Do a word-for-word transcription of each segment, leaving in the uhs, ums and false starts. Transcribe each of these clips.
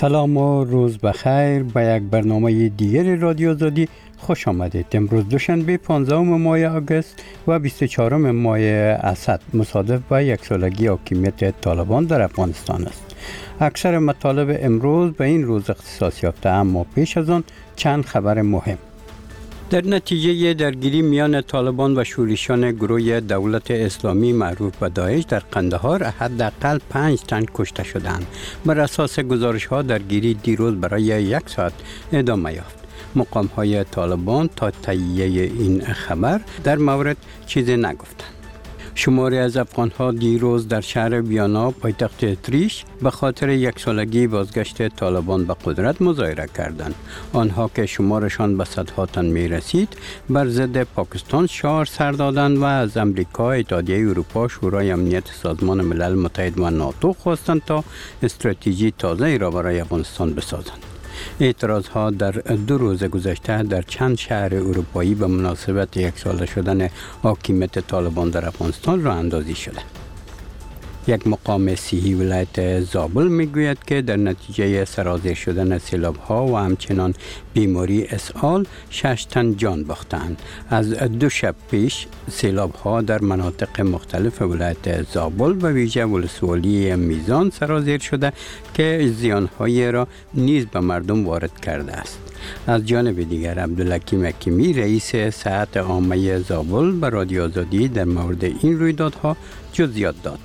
سلام و روز بخیر به یک برنامه دیگر رادیو آزادی خوش آمدید. امروز دوشنبه پانزدهم ماه آگوست و بیست و چهارم ماه اسد مصادف به یک سالگی حاکمیت طالبان در افغانستان است. اکثر مطالب امروز به این روز اختصاص یافته، اما پیش از آن چند خبر مهم. در نتیجه درگیری میان طالبان و شورشیان گروه دولت اسلامی معروف به داعش در قندهار حداقل پنج تن کشته شدند. بر اساس گزارش ها درگیری دیروز برای یک ساعت ادامه یافت. مقام های طالبان تا تایید این خبر در مورد چیزی نگفتند. شماری از افغان ها دیروز در شهر ویانا پایتخت اتریش به خاطر یک سالگی بازگشت طالبان به قدرت مظاهره کردند. آنها که شمارشان به صدها تن می رسید بر ضد پاکستان شعار سر دادند و از امریکا، اتحادیه اروپا، شورای امنیت سازمان ملل متحد و ناتو خواستند تا استراتژی تازه را برای افغانستان بسازند. اعتراض ها در دو روز گذشته در چند شهر اروپایی به مناسبت یک ساله شدن حاکمیت طالبان در افغانستان راه اندازی شده. یک مقام صحی ولایت زابل میگوید که در نتیجه سرازیر شدن سیلاب ها و همچنان بیماری اسهال شش تن جان باختند. از دو شب پیش سیلاب ها در مناطق مختلف ولایت زابل و ویژه ولسوالی میزان سرازیر شده که زیان های را نیز به مردم وارد کرده است. از جانب دیگر عبدالحکیم حکیمی رئیس صحت عامه زابل به رادیو آزادی در مورد این رویدادها جزئیات داد.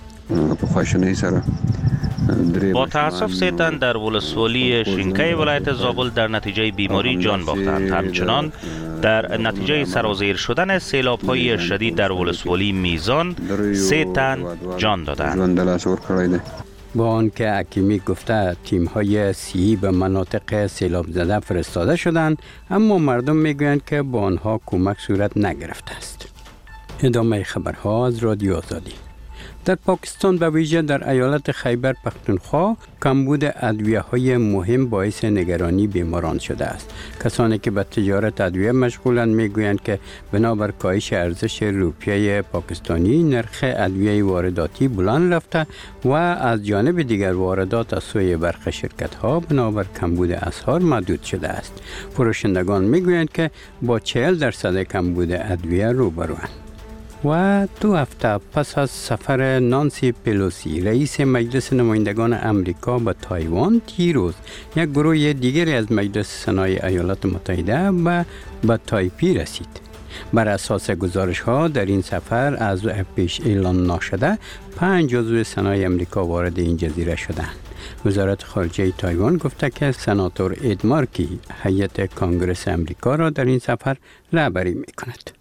با تاسف سه تن در ولسوالی شینکای ولایت زابل در نتیجه بیماری جان باختند. همچنان در نتیجه سرازیر شدن سیلاب‌های شدید در ولسوالی میزان سه تن جان دادند. با آنکه حکیمی گفته تیم‌های صحی به مناطق سیلاب زده فرستاده شدند، اما مردم میگویند که با آنها کمک صورت نگرفته است. ادامه خبرها از رادیو آزادی. در پاکستان به ویژه در ایالت خیبر پختونخوا کمبود ادویه‌های مهم باعث نگرانی بیماران شده است. کسانی که به تجارت ادویه مشغولند میگویند که بنابر کاهش ارزش روپیه پاکستانی نرخ ادویه وارداتی بلند رفته و از جانب دیگر واردات از سوی برخی شرکت‌ها بنابر کمبود اسعار محدود شده است. فروشندگان میگویند که با چهل درصد کمبود ادویه روبروند. و دو هفته پس از سفر نانسی پلوسی رئیس مجلس نمایندگان امریکا به تایوان، دیروز یک گروه دیگری از مجلس سنای ایالات متحده به به تایپی رسید. بر اساس گزارش ها در این سفر از پیش اعلان نشده پنج عضو سنای امریکا وارد این جزیره شدند. وزارت خارجه تایوان گفته که سناتور اد مارکی هیئت کنگره امریکا را در این سفر رهبری می‌کند.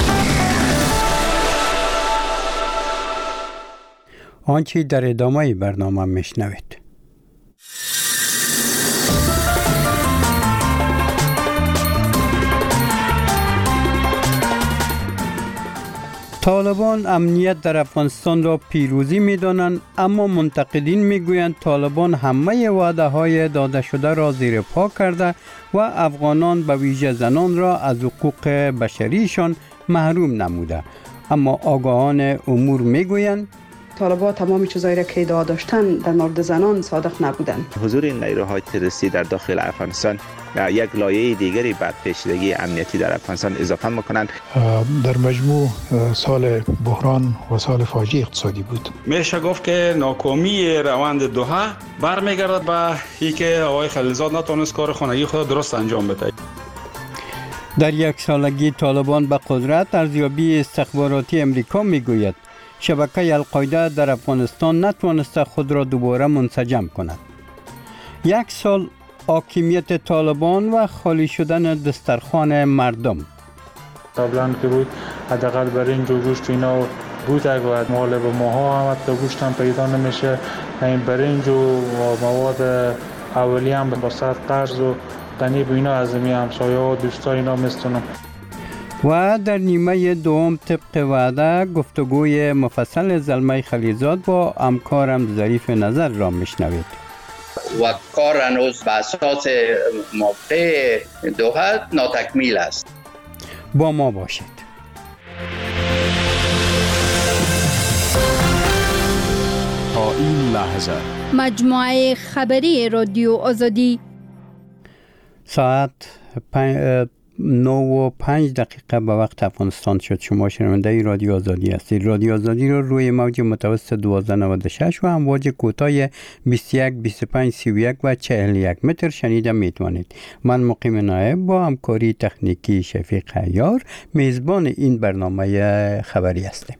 آنچه در ادامه برنامه میشنوید. طالبان امنیت در افغانستان را پیروزی می‌دانند، اما منتقدین می‌گویند طالبان همه وعده های داده شده را زیر پا کرده و افغانان به ویژه زنان را از حقوق بشریشان محروم نموده. اما آگاهان امور می‌گویند طالبان تمام چیزایی را که ادعا داشتن در مورد زنان صادق نبودند. حضور این نیروهای تروریستی در داخل افغانستان یک لایه دیگری بر پیچیدگی امنیتی در افغانستان اضافه میکنند. در مجموع سال بحران و سال فاجعه اقتصادی بود. میشه گفت که ناکامی روند دوحه برمیگردد به اینکه آقای خلیلزاد نتونست کار خانگی خود درست انجام بده. در یک سالگی طالبان به قدرت، ارزیابی استخباراتی امریکا میگوید شبکه القاعده در افغانستان نتوانسته خود را دوباره منسجم کند. یک سال حاکمیت طالبان و خالی شدن دسترخوان مردم. قبلا که بود حداقل برای این گوشت اینا بود، اگر مال به ماها هم حتی گوشت هم پیدا نمیشه. این برنج و مواد اولیه هم با صد قرض و قنیب اینا از می همسایه و دوستا اینا میستونم. و در نیمه دوم طبق وعده گفتگوی مفصل زلمه خلیلزاد با همکارم ظریف نظر را میشنوید. و کار هنوز به اساس موافقه دوحه ناتکمیل است. با ما باشید. تا این لحظه مجموعه خبری رادیو آزادی. ساعت نو و پنج دقیقه به وقت افغانستان شد. شما شنونده رادیو آزادی هستید. رادیو آزادی رو روی موج متوسط دوازده نود و شش و امواج کوتاه بیست و یک، بیست و پنج، سی و یک و چهل و یک متر شنیده میتوانید. من مقیم نایب با همکاری تکنیکی شفیق عیار میزبان این برنامه خبری هستیم.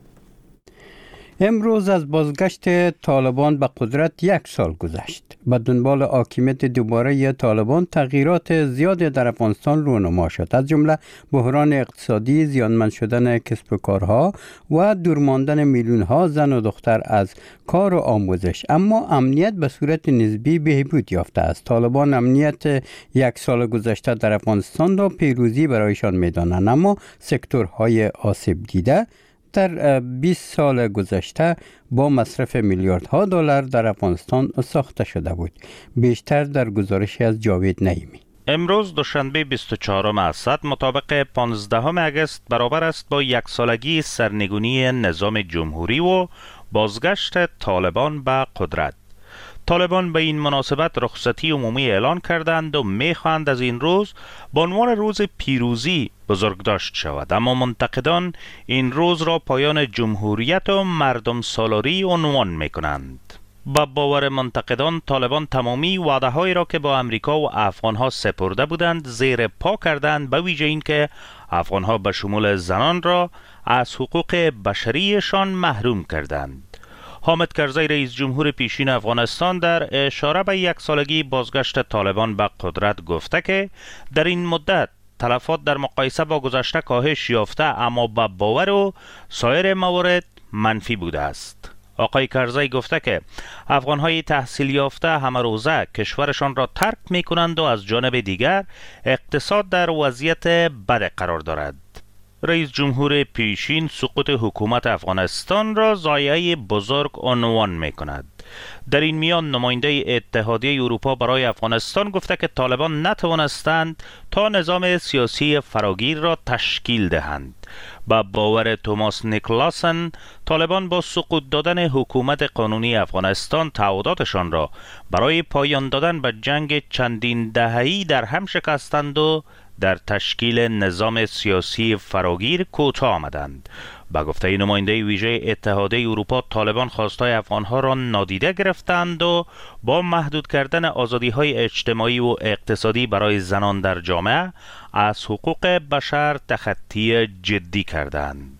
امروز از بازگشت طالبان به قدرت یک سال گذشت. به دنبال حاکمیت دوباره طالبان تغییرات زیاد در افغانستان رونما شد، از جمله بحران اقتصادی، زیانمند شدن کسب و کارها و دور ماندن میلیون ها زن و دختر از کار و آموزش. اما امنیت به صورت نسبی بهبود یافته است. طالبان امنیت یک سال گذشته در افغانستان را پیروزی برایشان می‌دانند، اما سکتورهای آسیب دیده در بیست سال گذشته با مصرف میلیاردها دلار در افغانستان ساخته شده بود. بیشتر در گزارشی از جاوید نعیمی. امروز دوشنبه بیست و چهارم اسد مطابق پانزدهم اگست برابر است با یک سالگی سرنگونی نظام جمهوری و بازگشت طالبان به قدرت. طالبان به این مناسبت رخصتی عمومی اعلان کردند و می‌خواهند از این روز به عنوان روز پیروزی بزرگداشت شود، اما منتقدان این روز را پایان جمهوریت و مردم سالاری عنوان می‌کنند. با باور منتقدان طالبان تمامی وعده‌هایی را که با امریکا و افغان‌ها سپرده بودند زیر پا کردند، به ویژه اینکه افغان‌ها به شمول زنان را از حقوق بشریشان محروم کردند. حامد کرزی رئیس جمهور پیشین افغانستان در اشاره به یک سالگی بازگشت طالبان به قدرت گفته که در این مدت تلفات در مقایسه با گذشته کاهش یافته، اما به باور و سایر موارد منفی بوده است. آقای کرزی گفته که افغانهای تحصیل یافته همه روزه کشورشان را ترک می کنند و از جانب دیگر اقتصاد در وضعیت بد قرار دارد. رئیس جمهور پیشین سقوط حکومت افغانستان را ضایعه بزرگ عنوان می کند. در این میان نماینده اتحادیه اروپا برای افغانستان گفته که طالبان نتوانستند تا نظام سیاسی فراگیر را تشکیل دهند. با باور توماس نیکلاسن، طالبان با سقوط دادن حکومت قانونی افغانستان تعهداتشان را برای پایان دادن به جنگ چندین دهه‌ای در هم شکستند و در تشکیل نظام سیاسی فراگیر کوتاه آمدند. با گفته نماینده ویژه اتحادیه اروپا، طالبان خواستهای افغانها را نادیده گرفتند و با محدود کردن آزادی‌های اجتماعی و اقتصادی برای زنان در جامعه از حقوق بشر تخطی جدی کردند.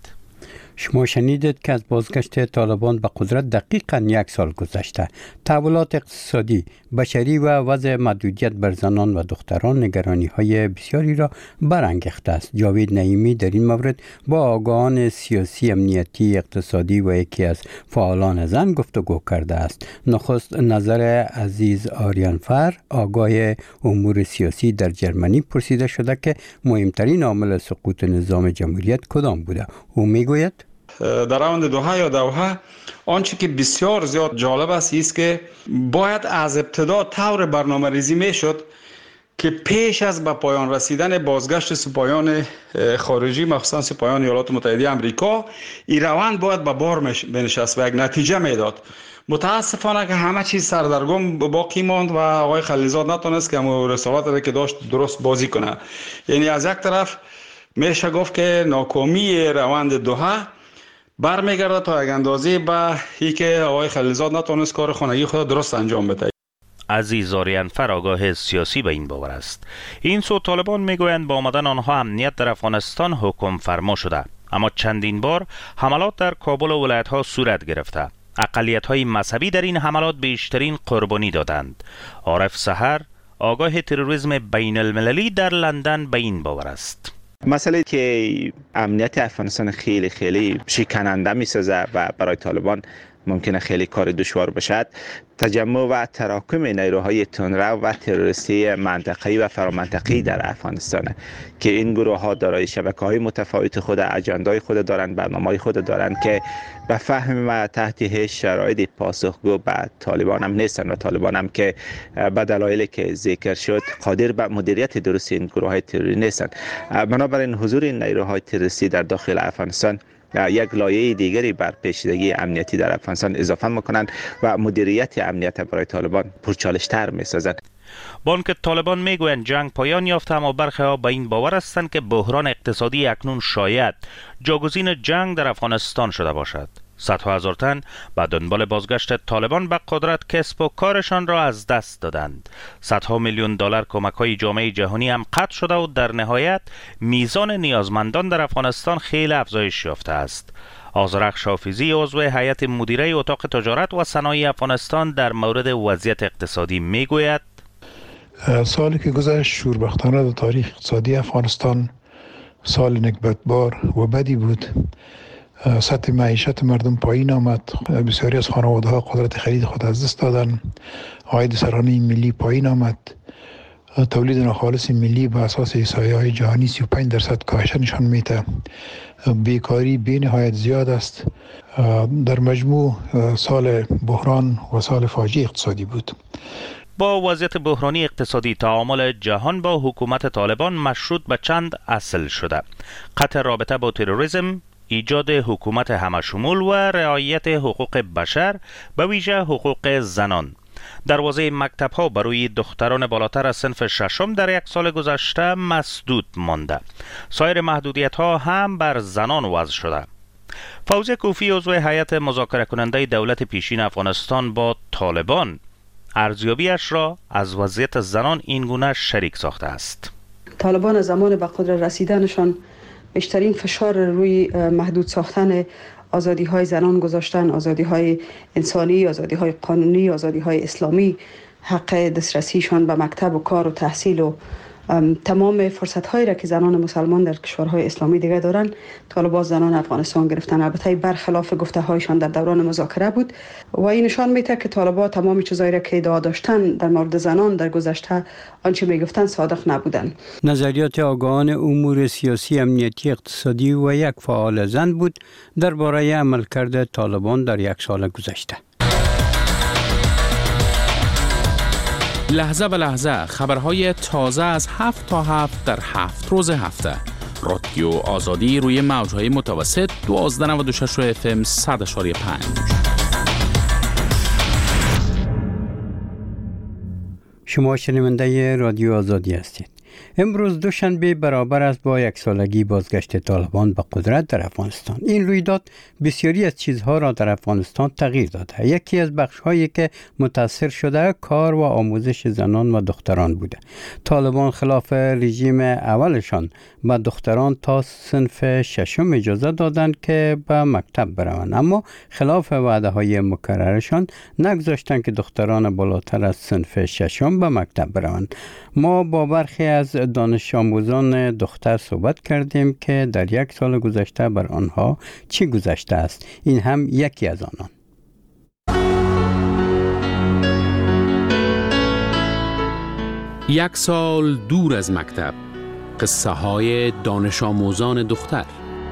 شما شنیدید که از بازگشت طالبان به قدرت دقیقاً یک سال گذشته. تحولات اقتصادی، بشری و وضع محدودیت بر زنان و دختران نگرانی‌های بسیاری را برانگیخته است. جاوید نعیمی در این مورد با آگاهان سیاسی، امنیتی، اقتصادی و یکی از فعالان زن گفتگو کرده است. نخست نظر عزیز آریانفر، آگاه امور سیاسی در جرمنی، پرسیده شده که مهمترین عامل سقوط نظام جمهوریت کدام بوده. او میگوید در راوند دوحه یا دوحه آنچه که بسیار زیاد جالب است است که باید از ابتدا طور برنامه ریزی می شد که پیش از به پایان رسیدن بازگشت سپاهیان خارجی، مخصوصا سپاهیان ایالات متحده آمریکا، این روند باید به بار بنشست و یک نتیجه میداد. متاسفانه که همه چیز سردرگم باقی ماند و آقای خلیلزاد نتونست که همون رسالت که داشت درست بازی کنه. یعنی از یک طرف میشه گفت که ناکامی روند دوحه برمیگرده تا یک اندازه به ای که آقای خلیلزاد نتونست کار خانگی خود درست انجام بده. عزیز آریانفر آگاه سیاسی به این باور است. این سو طالبان میگویند با آمدن آنها امنیت در افغانستان حکم فرما شده، اما چندین بار حملات در کابل و ولایت‌ها صورت گرفته. اقلیت‌های مذهبی در این حملات بیشترین قربانی دادند. عارف سحر، آگاه تروریسم بین المللی در لندن، به این باور است. مسئله که امنیت افغانستان خیلی خیلی شکننده می سازه و برای طالبان ممکنه خیلی کار دشوار باشد، تجمع و تراکم نیروهای تندرو و تروریستی منطقه‌ای و فرامنطقه‌ای در افغانستان که این گروه ها دارای شبکه‌های متفاوت خود، اجندای خود دارند، برنامه‌های خود دارند که به فهم و تحت هیچ شرایطی پاسخگو به طالبان هم نیستند و طالبان هم که به دلایلی که ذکر شد قادر به مدیریت درست این گروه های تروری نیستند. بنابراین حضور این نیروهای تروریستی در داخل افغانستان یک لایه دیگری بر پیچیدگی امنیتی در افغانستان اضافه میکنند و مدیریت امنیت برای طالبان پرچالش‌تر میسازند. بانک طالبان میگویند جنگ پایان یافته، اما برخی ها به این باور هستند که بحران اقتصادی اکنون شاید جاگزین جنگ در افغانستان شده باشد. صدها هزار تن به دنبال بازگشت طالبان به قدرت کسب و کارشان را از دست دادند. صدها میلیون دلار کمک‌های جامعه جهانی هم قطع شده و در نهایت میزان نیازمندان در افغانستان خیلی افزایش یافته است. آذرخش شافیزی عضو هیئت مدیره اتاق تجارت و صنایع افغانستان در مورد وضعیت اقتصادی میگوید: سالی که گذشت شوربختانه در تاریخ اقتصادی افغانستان سال نکبتبار و بدی بود. سطح معیشت مردم پایین آمد، بسیاری از خانواده ها قدرت خرید خود از دست دادن، عاید سرانه ملی پایین آمد، تولید ناخالص ملی به اساس احصایه های جهانی سی و پنج درصد کاهش نشان میده. بیکاری بی نهایت زیاد است. در مجموع سال بحران و سال فاجعه اقتصادی بود. با وضعیت بحرانی اقتصادی تعامل جهان با حکومت طالبان مشروط به چند اصل شده: قطع رابطه با تروریسم، ایجاد حکومت همشمول و رعایت حقوق بشر، به ویژه حقوق زنان. دروازه مکتب ها برای دختران بالاتر از صنف ششم در یک سال گذشته مسدود مانده. سایر محدودیت ها هم بر زنان وضع شده. فوزی کوفی عضو هیئت مذاکره کننده دولت پیشین افغانستان با طالبان ارزیابیش را از وضعیت زنان این گونه شریک ساخته است. طالبان زمان به قدرت رسیدنشان بیشترین فشار روی محدود ساختن آزادی های زنان گذاشتن، آزادی های انسانی، آزادی های قانونی، آزادی های اسلامی، حق دسترسیشان به مکتب و کار و تحصیل و تمام فرصت هایی را که زنان مسلمان در کشورهای اسلامی دیگه دارن طالبان زنان افغانستان گرفتن. البته برخلاف گفته هایشان در دوران مذاکره بود و این نشان میده که طالبان تمام چیزایی را که ادعا داشتن در مورد زنان در گذشته آنچه میگفتن صادق نبودن. نظریات آگاهان امور سیاسی، امنیتی، اقتصادی و یک فعال زن بود درباره عملکرد طالبان در یک سال گذشته. لحظه به لحظه خبرهای تازه از هفت تا هفت در هفت روز هفته. رادیو آزادی روی موجهای متوسط دوازده نود و شش اف ام صد و پنج. شما شنونده رادیو آزادی هستید. امروز دوشنبه برابر است با یک سالگی بازگشت طالبان به قدرت در افغانستان. این رویداد بسیاری از چیزها را در افغانستان تغییر داده. یکی از بخش‌هایی که متاثر شده کار و آموزش زنان و دختران بوده. طالبان خلاف رژیم اولشان به دختران تا صنف ششم اجازه دادند که به مکتب بروند، اما خلاف وعده‌های مکررشان نگذاشتند که دختران بالاتر از صنف ششم به مکتب بروند. ما با برخی از دانش آموزان دختر صحبت کردیم که در یک سال گذشته بر آنها چی گذشته است. این هم یکی از آنان. یک سال دور از مکتب، قصه های دانش آموزان دختر.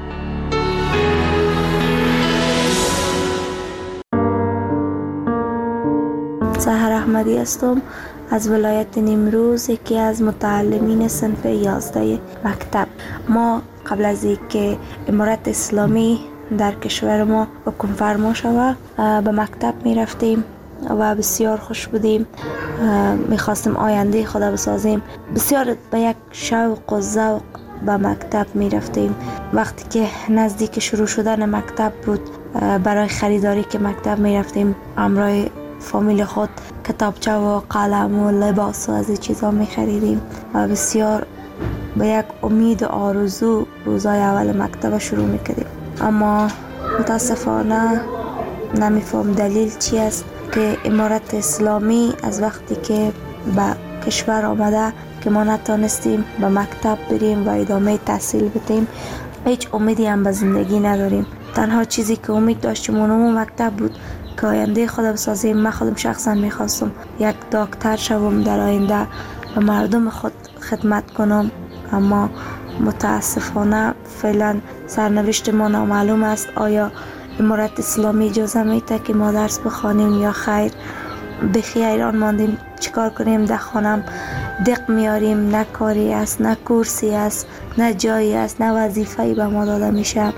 سحر احمدی هستم از ولایت نیمروز، یکی از متعلمین صنف یازده مکتب. ما قبل از اینکه امارت اسلامی در کشور ما حکم فرما شود به مکتب می رفتیم و بسیار خوش بودیم. می خواستیم آینده خود بسازیم. بسیار به یک شوق و ذوق به مکتب می رفتیم. وقتی که نزدیک شروع شدن مکتب بود، برای خریداری که مکتب می رفتیم همراه فامیل خود کتابچه و قلم و لباس و از این چیزا می خریدیم و بسیار به یک امید و آرزو روزای اول مکتب شروع می کردیم. اما متاسفانه نمیفهم دلیل چی است که امارت اسلامی از وقتی که به کشور آمده که ما نتانستیم به مکتب بریم و ادامه تحصیل بدیم. هیچ امیدی هم به زندگی نداریم. تنها چیزی که امید داشتیم اون مکتب بود که آینده خودم بسازیم. من خودم شخصا میخواستم یک دکتر شوم، در آینده به مردم خود خدمت کنم، اما متاسفانه فعلا سرنوشت ما نامعلوم است. آیا امارت اسلامی اجازه میده که ما درس بخوانیم یا خیر؟ بخی ایران ماندیم، چیکار کنیم؟ در خانم دق میاریم، نه کاری است، نه کورسی است، نه جایی است، نه وظیفه‌ای به ما داده میشه.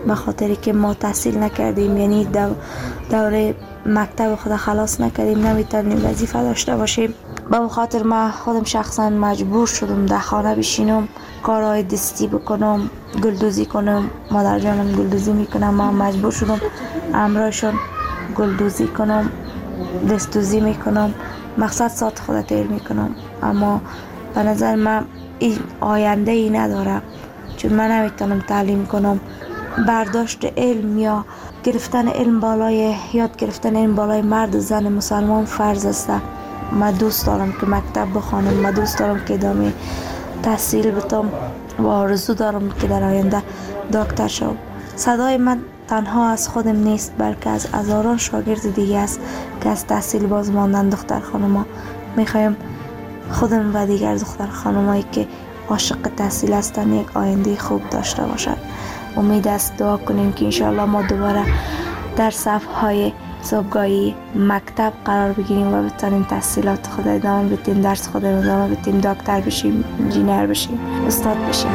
به خاطر که ما تحصیل نکردیم، یعنی دو دوره مکتب خود خلاص نکردیم، نمیتونیم وظیفه داشته باشیم. به خاطر ما خودم شخصا مجبور شدم در خانه بشینم، کارهای دستی بکنم، گلدوزی کنم. مادر جانم گلدوزی میکنم، ما مجبور شدم امرایشون گلدوزی کنم، دستدوزی میکنم، مقصد ساعت خود تیر میکنم. اما به نظر من این آینده ای نداره، چون من نمیتونم تعلیم کنم. برداشت علم یا گرفتن علم بالای یاد گرفتن علم بالای مرد و زن مسلمان فرض است. من دوست دارم که مکتب بخوانم، من دوست دارم که ادامه تحصیل بتم و آرزو دارم که در آینده دکتر شوم. صدای من تنها از خودم نیست، بلکه از هزاران شاگرد دیگه است که از تحصیل باز ماندن دختر خانوما. میخوایم خودم و دیگر دختر خانمایی که عاشق تحصیل هستن یک آینده خوب داشته باشند. امید است دعا کنیم که انشاءالله ما دوباره در صفهای صبحگاهی مکتب قرار بگیریم و بتونیم تحصیلات خود ادامه بدیم، درس خود ادامه بدیم، دکتر بشیم، انجینیر بشیم، استاد بشیم.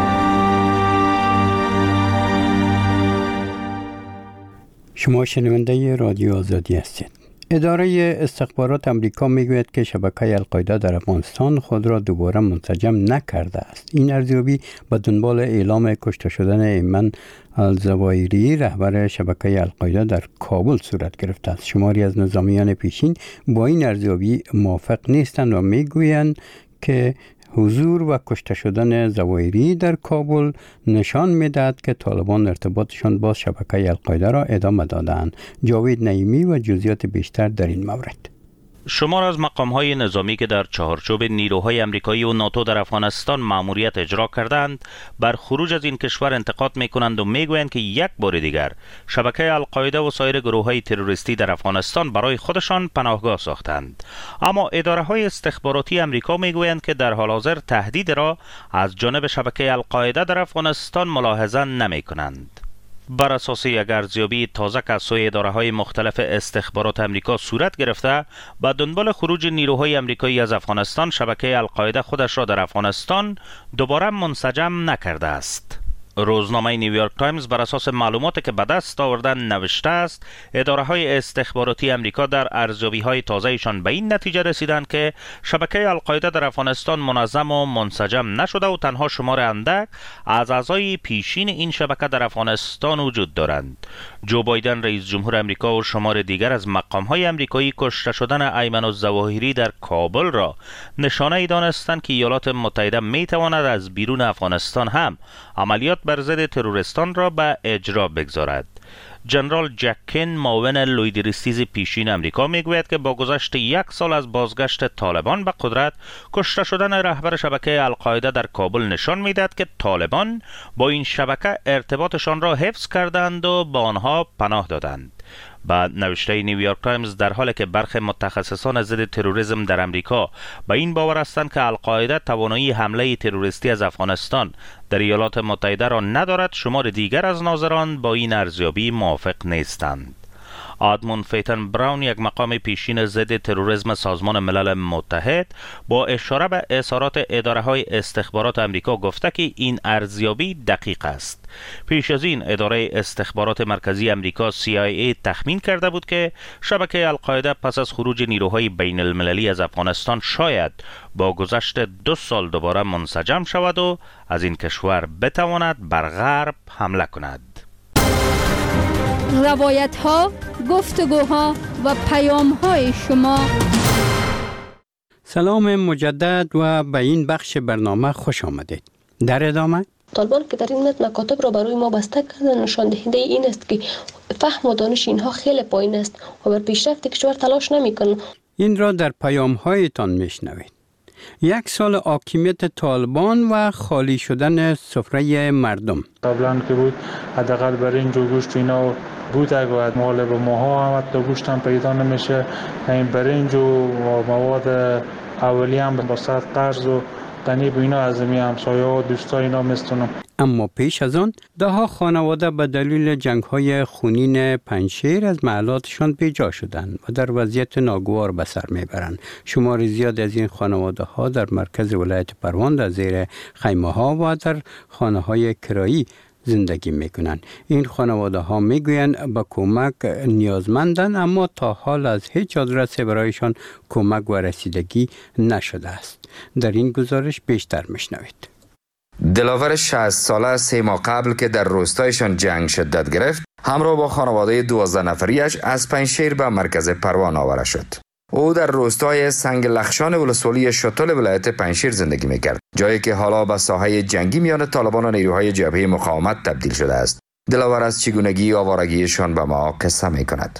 شما شنونده رادیو آزادی هستید. اداره استخبارات امریکا میگوید که شبکه القاعده در افغانستان خود را دوباره منسجم نکرده است. این ارزیابی به دنبال اعلام کشته شدن ایمن الزوایری رهبر شبکه القاعده در کابل صورت گرفته است. شماری از نظامیان پیشین با این ارزیابی موافق نیستند و میگویند که حضور و کشته شدن زوایری در کابل نشان می‌دهد که طالبان ارتباطشان با شبکه القاعده را ادامه دادند. جاوید نعیمی و جزئیات بیشتر در این مورد. شمار از مقام‌های نظامی که در چهارچوب نیروهای امریکایی و ناتو در افغانستان مأموریت اجرا کردند، بر خروج از این کشور انتقاد می‌کنند و می‌گویند که یک بار دیگر شبکه القاعده و سایر گروه‌های تروریستی در افغانستان برای خودشان پناهگاه ساختند. اما اداره‌های استخباراتی امریکا می‌گویند که در حال حاضر تهدید را از جانب شبکه القاعده در افغانستان ملاحظه نمی‌کنند. بر اساس یک ارزیابی تازه که از سوی اداره‌های مختلف استخبارات امریکا صورت گرفته، با دنبال خروج نیروهای امریکایی از افغانستان، شبکه القاعده خودش را در افغانستان دوباره منسجم نکرده است. روزنامه نیویورک تایمز بر اساس معلوماتی که به دست آوردن نوشته است اداره‌های استخباراتی امریکا در ارزیابی‌های تازه‌شان به این نتیجه رسیدند که شبکه القاعده در افغانستان منظم و منسجم نشده و تنها شمار اندک از اعضای پیشین این شبکه در افغانستان وجود دارند. جو بایدن رئیس جمهور امریکا و شمار دیگر از مقام‌های امریکایی کشته شدن ایمن الظواهری در کابل را نشانه‌ای دانستند که ایالات متحده می‌تواند از بیرون افغانستان هم عملیات بر ضد تروریستان را به اجرا بگذارد. جنرال جک کین، معاون لوید ریستیز پیشین امریکا، میگوید که با گذشت یک سال از بازگشت طالبان به قدرت، کشته شدن رهبر شبکه القاعده در کابل نشان میدهد که طالبان با این شبکه ارتباطشان را حفظ کردند و با آنها پناه دادند. بعد نوشته نیویورک تایمز در حالی که برخی متخصصان ضد تروریسم در امریکا به این باور هستند که القاعده توانایی حمله تروریستی از افغانستان در ایالات متحده را ندارد، شمار دیگر از ناظران با این ارزیابی موافق نیستند. آدموند فیتن براون، یک مقام پیشین ضد تروریسم سازمان ملل متحد، با اشاره به اظهارات اداره‌های استخبارات امریکا گفته که این ارزیابی دقیق است. پیش از این اداره استخبارات مرکزی امریکا سی آی ای تخمین کرده بود که شبکه القاعده پس از خروج نیروهای بین المللی از افغانستان شاید با گذشت دو سال دوباره منسجم شود و از این کشور بتواند بر غرب حمله کند. روایت ها، گفتگوها و پیام های شما. سلام مجدد و به این بخش برنامه خوش آمدید. در ادامه طالبان که در این مورد مکاتب را برای ما بسته کردن، نشان دهنده این است که فهم و دانش اینها خیلی پایین است و بر پیشرفت کشور تلاش نمی‌کنند. این را در پیام هایتان میشنوید. یک سال حاکمیت طالبان و خالی شدن سفره مردم. قبلا که بود حداقل برای این جو گوشت اینا بود، اگه مال به ماها هم حتی گوشت هم پیدا نمیشه. این برنج و مواد اولی هم با صد قرض و تنیب اینا از می همسایه و دوستا اینا میستونم. اما پیش از آن ده ها خانواده به دلیل جنگ های خونین پنجشیر از محلاتشان بیجا شدند و در وضعیت ناگوار به سر میبرند. شمار زیاد از این خانواده ها در مرکز ولایت پروان در زیر خیمه ها و در خانه های کرایی زندگی میکنند. این خانواده ها میگویند به کمک نیازمندند، اما تا حال از هیچ آدرسی برایشان کمک و رسیدگی نشده است. در این گزارش بیشتر میشنوید. دلاور شصت ساله سه ماه قبل که در روستایشان جنگ شدت گرفت، همراه با خانواده دوازده نفریش از پنجشیر به مرکز پروان آورده شد. او در روستای سنگ لخشان ولسوالی شتل ولایت پنجشیر زندگی میکرد، جایی که حالا به ساحه جنگی میان طالبان و نیروهای جبهه مقاومت تبدیل شده است. دلاور از چگونگی آوارگیشان به ما قصه میکند.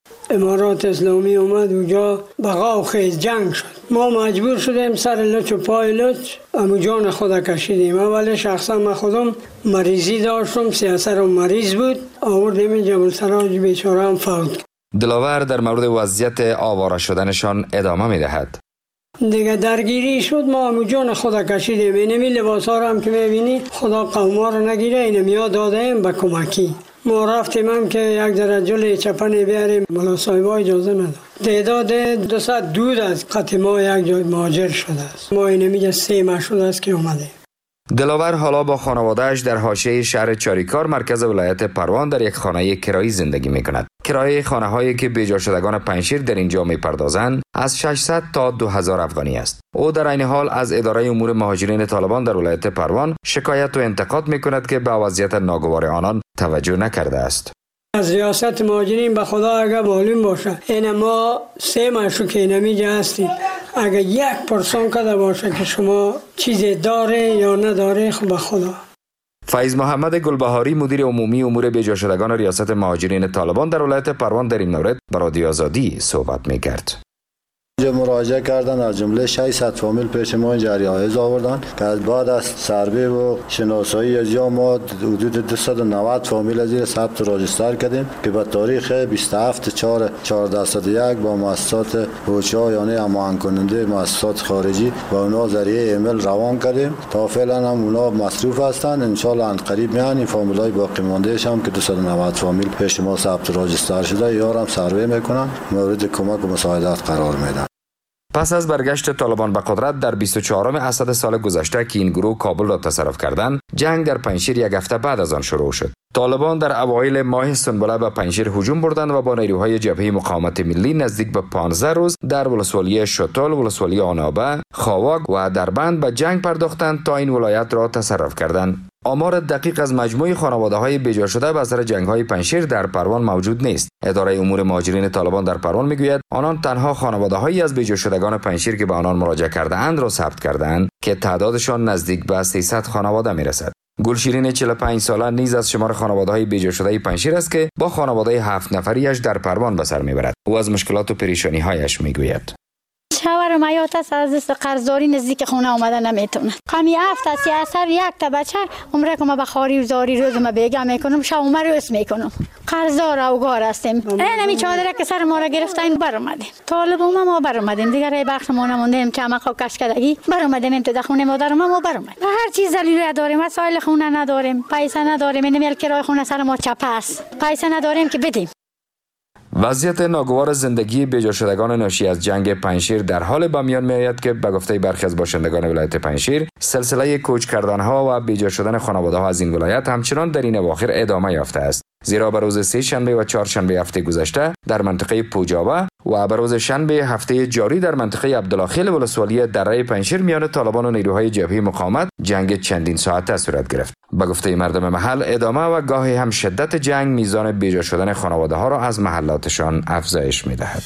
امارات اسلامی اومد اونجا بقا و خیز جنگ شد. ما مجبور شدیم سر لچ و پای لچ امو جان خدا کشیدیم. اولی شخصا من خودم مریضی داشتم، سیاسرم مریض بود، آوردیم جبل سراج بیچاره هم فوت. دلاور در مورد وضعیت آواره شدنشان ادامه میدهد. دیگه درگیری شد، ما امو جان خدا کشیدیم. اینمی لباس ها هم که میبینی خدا قوما رو نگیره، اینمی ها دادیم به کمکی. ما رفتیم هم که یک درجل چپنی بیاریم، ملا صاحب اجازه نداد. تعداد دویست دود از قطع ما یک جای مهاجر شده است. ما اینمی سه ماه شده است که اومده. دلاور حالا با خانواده‌اش در حاشیه شهر چاریکار مرکز ولایت پروان در یک خانه کرایی زندگی می‌کند. کرایه خانه‌هایی که بیجا شدگان پنجشیر در اینجا می‌پردازند از ششصد تا دو هزار افغانی است. او در این حال از اداره امور مهاجرین طالبان در ولایت پروان شکایت و انتقاد می‌کند که به وضعیت ناگوار آنان توجه نکرده است. از ریاست مهاجرین به خدا اگر معلوم باشه، این ما سه مشو که اینمیجا هستیم، اگر یک پرسان کده باشه که شما چیزی داره یا نداره، خب به خدا. فیض محمد گلبهاری مدیر عمومی امور بیجا شدگان ریاست مهاجرین طالبان در ولایت پروان در این مورد با رادیو آزادی صحبت میکرد. مراجعه کردن، از جمله ششصد فامیل پیش ما جری حائز آوردن که از بعد از سروی و شناسایی از یا ما حدود دویست و نود فامیل از زیر ثبت راجستر کردیم که به تاریخ بیست و هفت چهار چهارصد و یک با مؤسسات هوچا یعنی هماهنگ کننده مؤسسات خارجی با اونا ذریعه ایمیل روان کردیم. تا فعلا هم اونا مصروف هستن، ان شاء الله قریب میان این فامیلای باقی مانده هم که دویست و نود فامیل پیش ما ثبت راجستر شده یارم سروی میکنن، مورد کمک و مساعدت قرار میدن. پس از برگشت طالبان به قدرت در بیست و چهارم اسد سال گذشته که این گروه کابل را تصرف کردند، جنگ در پنجشیر یک هفته بعد از آن شروع شد. طالبان در اوایل ماه سنبله به پنجشیر هجوم بردند و با نیروهای جبهه مقاومت ملی نزدیک به پانزده روز در ولسوالی شتل، ولسوالی آنابه، خاواک و دربند به جنگ پرداختند تا این ولایت را تصرف کردند. آمار دقیق از مجموع خانواده‌های بیجا شده به اثر جنگ‌های پنجشیر در پروان موجود نیست. اداره امور مهاجرین طالبان در پروان میگوید آنان تنها خانواده‌هایی از بیجا شدگان پنجشیر که به آنان مراجعه کرده‌اند را ثبت کرده‌اند که تعدادشان نزدیک به سیصد خانواده میرسد. گلشیرین چهل و پنج ساله نیز از شمار خانواده‌های بیجا شده پنجشیر است که با خانواده هفت نفریش در پروان به سر میبرد. او از مشکلات و پریشانی‌هایش میگوید. شوهرم حیات است، از دست قرضداری نزدیک خونه آمده نمیتونه. کمی هفت است اثر یک تا بچه عمره که ما به خاری و زاری روز ما بیگا میکنم، شب عمر روز میکنم. قرضدار و گار هستیم. اینمی چادر که سر ما را گرفتن بر اومدیم. طالب ما ما بر اومدیم. دیگه رای بخش ما نموندیم، چمک و کشکدگی بر اومدیم تو خونه مادر ما ما بر اومدیم. هر چیز دلیل داریم، وسایل خونه نداریم، پیسه نداریم، اینم کرایه خونه سر ما چپ است. پیسه نداریم که بدیم. وضعیت ناگوار زندگی بیجا شدگان ناشی از جنگ پنجشیر در حال به میان میآید که به گفته برخی از باشندگان ولایت پنجشیر، سلسله کوچ کردنها و بیجا شدن خانواده‌ها از این ولایت همچنان در این اواخر ادامه یافته است. زیرا به روز سه شنبه و چهار شنبه هفته گذشته در منطقه پوجاوه و به روز شنبه هفته جاری در منطقه عبدالله ولسوالی دره پنجشیر میان طالبان و نیروهای جبهه مقاومت جنگ چندین ساعته صورت گرفت. به گفته مردم محل، ادامه و گاهی هم شدت جنگ میزان بیجا شدن خانواده ها را از محلاتشان افزایش میدهد.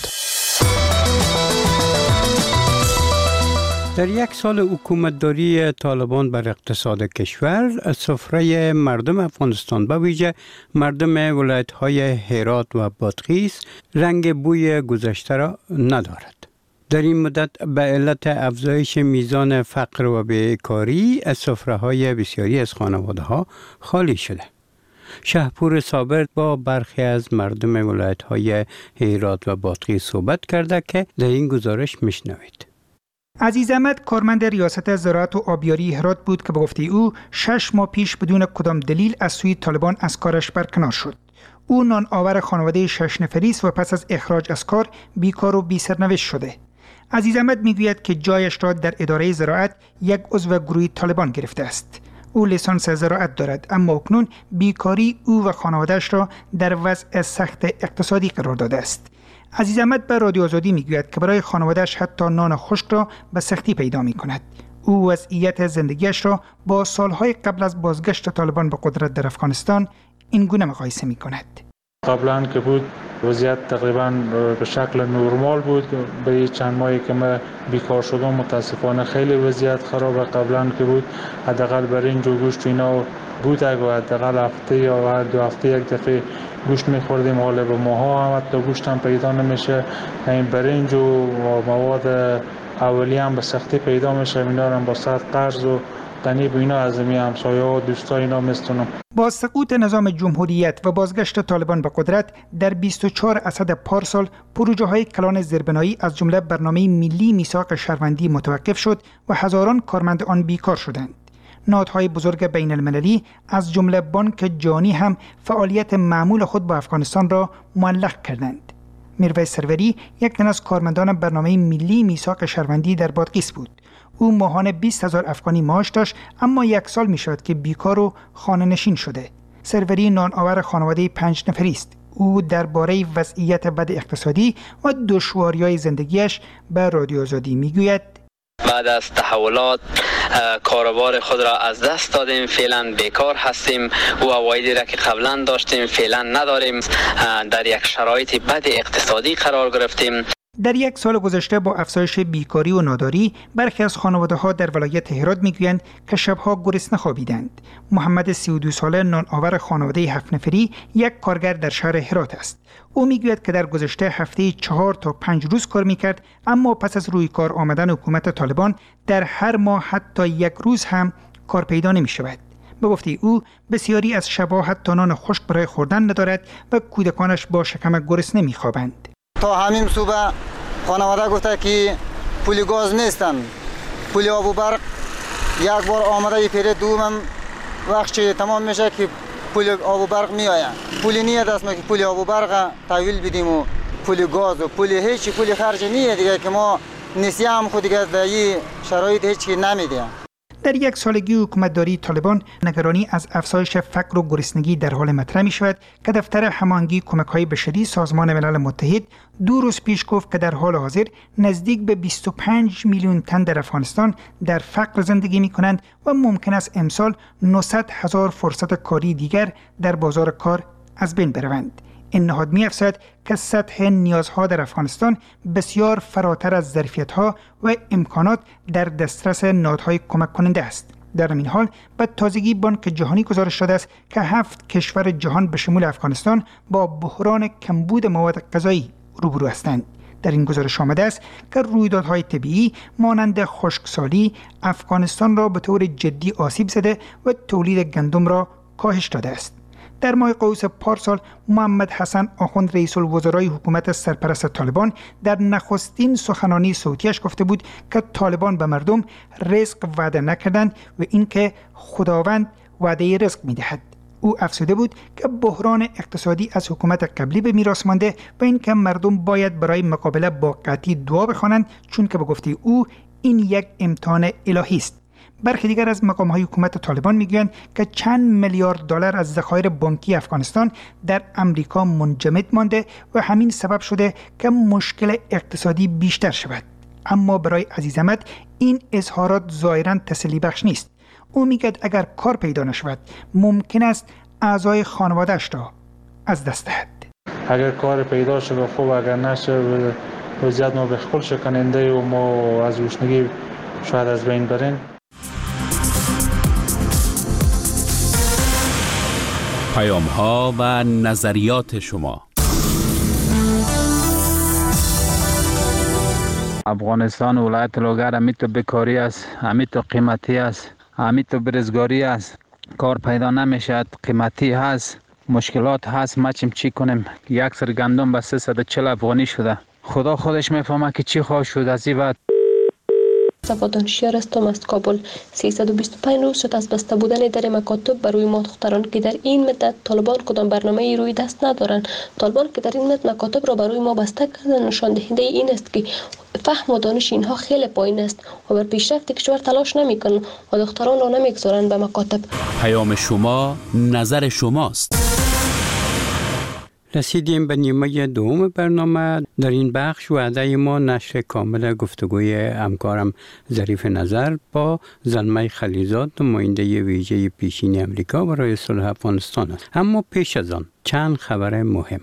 در یک سال حکومتداری طالبان بر اقتصاد کشور، سفره مردم افغانستان به ویژه مردم ولایت‌های هرات و بادغیس رنگ بوی گذشته را ندارد. در این مدت به علت افزایش میزان فقر و بیکاری، سفره‌های بسیاری از خانواده‌ها خالی شده. شهپور صابر با برخی از مردم ولایت‌های هرات و بادغیس صحبت کرده که در این گزارش میشنوید. عزیز احمد کارمند ریاست زراعت و آبیاری هرات بود که به گفته او شش ماه پیش بدون کدام دلیل از سوی طالبان از کارش برکنار شد. او نان آور خانواده شش نفری است و پس از اخراج از کار بیکار و بی سرنوشت شده. عزیز احمد میگوید که جایش را در اداره زراعت یک عضو گروه طالبان گرفته است. او لیسانس زراعت دارد، اما اکنون بیکاری او و خانواده‌اش را در وضع سخت اقتصادی قرار داده است. عزیز احمد به رادیو آزادی میگوید که برای خانواده‌اش حتی نان خشک را به سختی پیدا می کند. او وضعیت زندگیش را با سالهای قبل از بازگشت طالبان به قدرت در افغانستان این گونه مقایسه می کند. قبلا که بود وضعیت تقریبا به شکل نرمال بود. به چند ماهی که من بیکار شدم متاسفانه خیلی وضعیت خرابه. قبلا که بود حداقل برنج و گوشت اینا بود، اگه حداقل هفته یا دو هفته یک دفعه گوشت می‌خوردیم. حالا به ماها هم حتی گوشت هم پیدا نمیشه. این برنج و مواد اولیه هم به سختی پیدا میشه. اینا هم با صد قرض و تنی به اینا از می همسایه و دوستای اینا میستونم. با سقوط نظام جمهوریت و بازگشت طالبان به قدرت در بیست و چهار اسد پارسال پروژه های کلان زیربنایی از جمله برنامه ملی میثاق شهروندی متوقف شد و هزاران کارمند آن بیکار شدند. نهادهای بزرگ بین المللی از جمله بانک جهانی هم فعالیت معمول خود با افغانستان را معلق کردند. میرویس سروری یک تن از کارمندان برنامه ملی میثاق شهروندی در بادغیس بود. او ماهانه بیست هزار افغانی معاش داشت، اما یک سال می شود که بیکار و خانه نشین شده. سروری نان آور خانواده پنج نفری است. او درباره وضعیت بد اقتصادی و دشواری‌های زندگیش به رادیو آزادی می گوید: بعد از تحولات کاروبار خود را از دست دادیم، فعلا بیکار هستیم و عوایدی را که قبلا داشتیم فعلا نداریم. در یک شرایط بد اقتصادی قرار گرفتیم. در یک سال گذشته با افزایش بیکاری و ناداری برخی از خانواده‌ها در ولایت هرات میگویند که شبها گرسنه خوابیدند. محمد سی و دو ساله نان آور خانواده هفت نفری یک کارگر در شهر هرات است. او میگوید که در گذشته هفته چهار تا پنج روز کار میکرد، اما پس از روی کار آمدن حکومت طالبان در هر ماه حتی یک روز هم کار پیدا نمی شود. به گفته او بسیاری از شبها حتی نان خشک برای خوردن ندارد و کودکانش با شکم گرسنه میخوابند. تا همین صبح خانواده گفته که پول گاز نیستن، پول آب و برق یک بار آمده پیره دوم وقت چه تمام میشه که پول آب و برق می آید. پولی نیه دست ما که پول آب و برق تحویل بدیم و پول گاز و پول هیچ پول خرج نیه دیگه که ما نسیه هم خود دیگه در این شرایط هیچ نمیدیم. در یک سالگی حکومتداری طالبان نگرانی از افزایش فقر و گرسنگی در حال مطرح می شود که دفتر هماهنگی کمک‌های بشری سازمان ملل متحد دو روز پیش گفت که در حال حاضر نزدیک به بیست و پنج میلیون تن در افغانستان در فقر زندگی می کنند و ممکن است امسال نهصد هزار فرصت کاری دیگر در بازار کار از بین بروند. این نهاد می افزاید که سطح نیازها در افغانستان بسیار فراتر از ظرفیت‌ها و امکانات در دسترس نهادهای کمک کننده است. در این حال به تازگی بانک جهانی گزارش داده است که هفت کشور جهان به شمول افغانستان با بحران کمبود مواد غذایی روبرو هستند. در این گزارش آمده است که رویدادهای طبیعی مانند خشکسالی افغانستان را به طور جدی آسیب زده و تولید گندم را کاهش داده است. در ماه قوس پارسال محمد حسن آخوند رئیس الوزرای حکومت سرپرست طالبان در نخستین سخنرانی صوتیش گفته بود که طالبان به مردم رزق وعده نکردند و اینکه خداوند وعده رزق می‌دهد. او افزوده بود که بحران اقتصادی از حکومت قبلی به میراث مانده و اینکه مردم باید برای مقابله با قحطی دعا بخوانند، چون که به گفته او این یک امتحان الهی است. برخی دیگر از مقام‌های حکومت طالبان میگویند که چند میلیارد دلار از ذخایر بانکی افغانستان در امریکا منجمد مانده و همین سبب شده که مشکل اقتصادی بیشتر شود. اما برای عزیز احمد این اظهارات ظاهراً تسلی بخش نیست. او میگوید اگر کار پیدا نشود ممکن است اعضای خانواده‌اش را از دست دهد. اگر کار پیدا شد خوب، اگر نشه وضعیت ما بخل شکننده و ما از گشنگی شاید از بین بریم. پیام ها و نظریات شما. افغانستان ولایت لوگر امیت بیکاری است، امیت قیمتی است، امیت برزگاری است، کار پیدا نمیشد، قیمتی هست، مشکلات هست. ما چیم چی کنیم؟ یک سر گندم به سیصد و چهل افغانی شده. خدا خودش میفهمه که چی خواهد شد از این بعد. صفا دانشیار هستم از کابل. سیصد و بیست و پنج روز شد از بسته بودن در مکاتب برای ما دختران که در این مدت طالبان کدام برنامه ای روی دست ندارند. طالبان که در این مدت مکاتب را برای ما بسته کردن نشان دهنده این است که فهم و دانش اینها خیلی پایین است و بر پیشرفت کشور تلاش نمیکنند و دختران را نمیگذارند به مکاتب. پیام شما، نظر شماست. رسیدیم به نیمه دوم برنامه. در این بخش وعده ما نشر کامل گفتگوی همکارم ظریف نظر با زلمه خلیزاد، نماینده ویژه پیشین امریکا برای صلح افغانستان است. اما پیش از آن چند خبر مهم.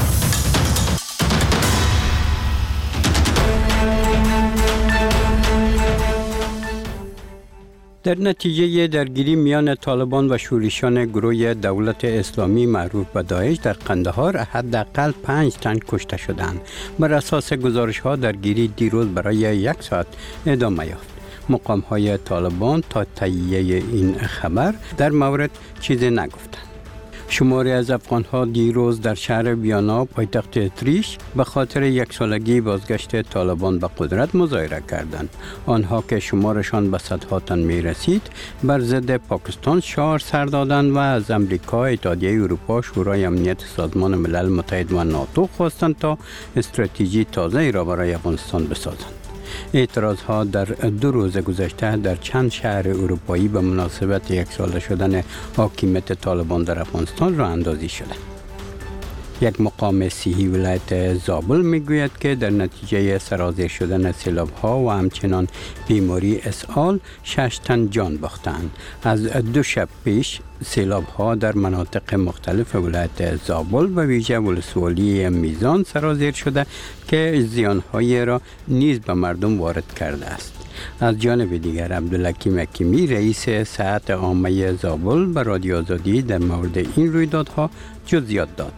در نتیجه درگیری میان طالبان و شورشیان گروه دولت اسلامی معروف به داعش در قندهار حداقل پنج تن کشته شدند. بر اساس گزارش‌ها درگیری دیروز برای یک ساعت ادامه یافت. مقام‌های طالبان تا تایید این خبر در مورد چیزی نگفتند. شماری از افغان‌ها دیروز در شهر ویانا پایتخت اتریش به خاطر یک سالگی بازگشت طالبان به قدرت مظاهره کردند. آنها که شمارشان به صدها تن می‌رسید بر ضد پاکستان شعار سر دادند و از امریکا، اتحادیه اروپا، شورای امنیت سازمان ملل متحد و ناتو خواستند تا استراتژی تازه‌ای را برای افغانستان بسازند. اعتراضها در دو روز گذشته در چند شهر اروپایی به مناسبت یک ساله شدن حاکمیت طالبان در افغانستان راه اندازی شده. یک مقام صحی ولایت زابل میگوید که در نتیجه سرازیر شدن سیلاب‌ها و همچنان بیماری اسهال شش تن جان باختند. از دو شب پیش سیلاب‌ها در مناطق مختلف ولایت زابل و ویژه ولسوالی میزان سرازیر شده که زیان‌های را نیز به مردم وارد کرده است. از جانب دیگر عبدالحکیم حکیمی رئیس ساعت عامه زابل به رادیو آزادی در مورد این رویدادها جزئیات داد.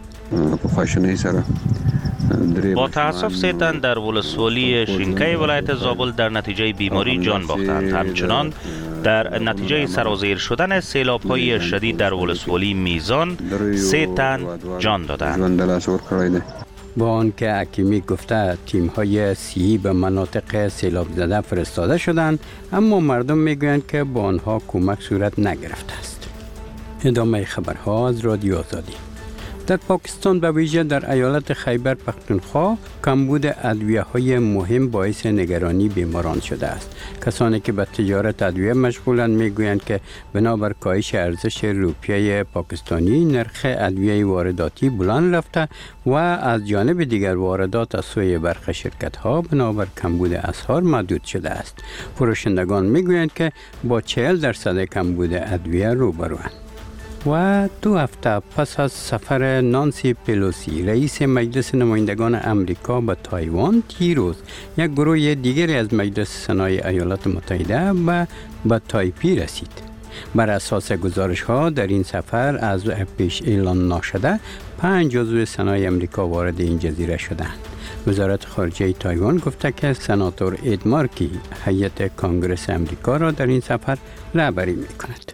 با تاسف سه تن در ولسوالی شینکای ولایت زابل در نتیجه بیماری جان باختند. همچنان در نتیجه سرازیر شدن سیلاب‌های شدید در ولسوالی میزان سه تن جان دادند. با آنکه حکیمی گفته تیم‌های سی به مناطق سیلاب زده فرستاده شدند، اما مردم میگویند که با آنها کمک صورت نگرفته است. ادامه خبرها از رادیو آزادی. در پاکستان و ویژه در ایالت خیبر پختونخوا کمبود ادویه‌های مهم باعث نگرانی بیماران شده است. کسانی که به تجارت ادویه مشغولند میگویند که بنابر کاهش ارزش روپیه پاکستانی نرخ ادویه وارداتی بلند رفته و از جانب دیگر واردات از سوی برخی شرکت‌ها بنابر کمبود اسعار محدود شده است. فروشندگان میگویند که با چهل درصد کمبود ادویه روبروند. و دو هفته پس از سفر نانسی پلوسی رئیس مجلس نمایندگان امریکا به تایوان، دیروز یک گروه دیگری از مجلس سنای ایالات متحده به به تایپی رسید. بر اساس گزارش ها در این سفر از پیش اعلان نشده پنج عضو سنای امریکا وارد این جزیره شدند. وزارت خارجه تایوان گفته که سناتور اید مارکی هیئت کانگرس امریکا را در این سفر رهبری می‌کند.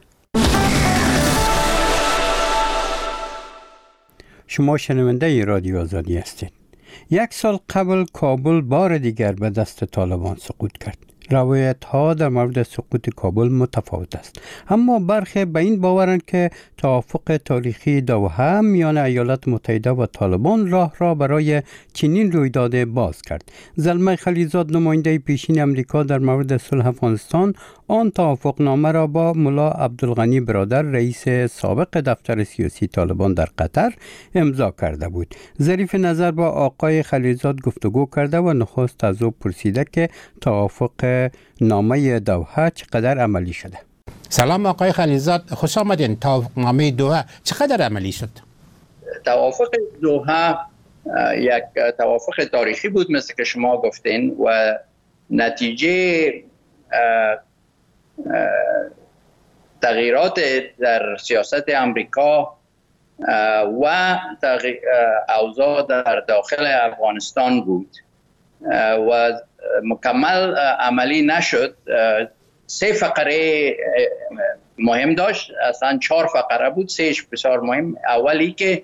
شما شنونده رادیو آزادی هستید. یک سال قبل کابل بار دیگر به دست طالبان سقوط کرد. روایت ها در مورد سقوط کابل متفاوت است، اما برخی به این باورند که توافق تاریخی دوحه میان ایالات متحده و طالبان راه را برای چنین رویداد باز کرد. زلمه خلیزاد، نماینده پیشین امریکا در مورد صلح افغانستان، آن توافق نامه را با ملا عبدالغنی برادر، رئیس سابق دفتر سیاسی طالبان در قطر، امضا کرده بود. ظریف نظر با آقای خلیزاد گفتگو کرده و نخست از او پرسیده که توافق نامه دوحه چقدر عملی شده. سلام آقای خلیزاد، خوش آمدین. توافق نامه دوحه چقدر عملی شد؟ توافق دوحه یک توافق تاریخی بود مثل که شما گفتین و نتیجه تغییرات در سیاست امریکا و اوضاع در داخل افغانستان بود و مکمل عملی نشد. سه فقره مهم داشت، اصلا چهار فقره بود، سهش بسیار مهم. اولی که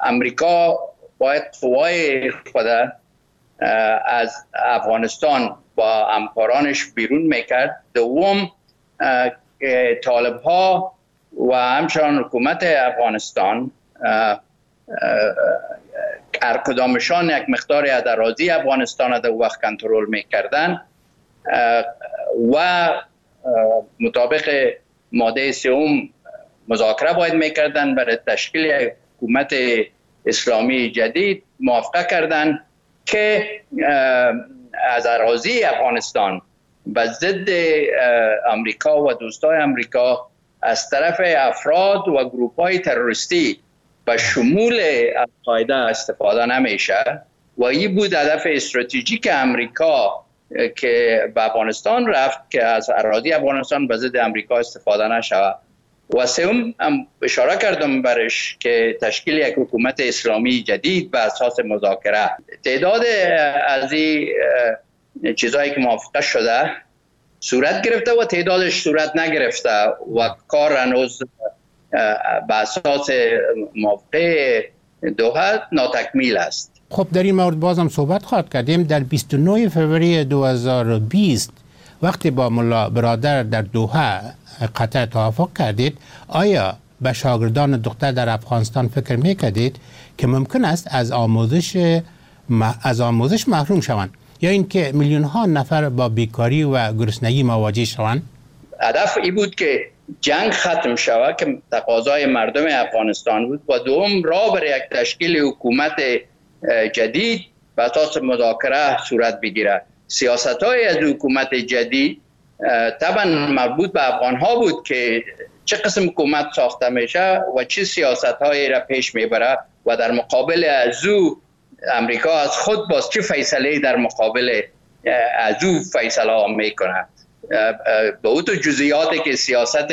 امریکا باید قوای خود از افغانستان با همکارانش بیرون میکرد. دوم طالب ها و همچنان حکومت افغانستان هر کدامشان یک مقداری از اراضی افغانستان در وقت کنترل میکردن و مطابق ماده سوم مذاکره باید میکردن برای تشکیل حکومت اسلامی جدید. موافقه کردن که از اراضی افغانستان به ضد امریکا و دوستای امریکا از طرف افراد و گروپ‌های تروریستی به شمول القاعده استفاده نمیشه و این بود هدف استراتژیک امریکا که به افغانستان رفت که از اراضی افغانستان به ضد امریکا استفاده نشود. و سوم هم اشاره کردم برش که تشکیل یک حکومت اسلامی جدید به اساس مذاکره. تعداد از این چیزایی که موافقه شده صورت گرفته و تعدادش صورت نگرفته و کار هنوز به اساس موافقه دوحه ناتکمیل است. خب در این مورد بازم صحبت خواهد کردیم. در بیست و نه فوریه دو هزار و بیست وقتی با ملا برادر در دوحه قطر توافق کردید، آیا به شاگردان دختر در افغانستان فکر میکردید که ممکن است از آموزش از آموزش محروم شوند یا اینکه میلیون ها نفر با بیکاری و گرسنگی مواجه شوند؟ هدف این بود که جنگ ختم شود که تقاضای مردم افغانستان بود و دوم راه برای یک تشکیل حکومت جدید به اساس مذاکره صورت بگیرد. سیاست‌های از حکومت جدید طبعا مربوط به افغان ها بود که چه قسم حکومت ساخته میشه و چه سیاست‌هایی را پیش میبره و در مقابل از او امریکا از خود باز چه فیصله در مقابل از او فیصله میکنه. به اون جزئیاتی که سیاست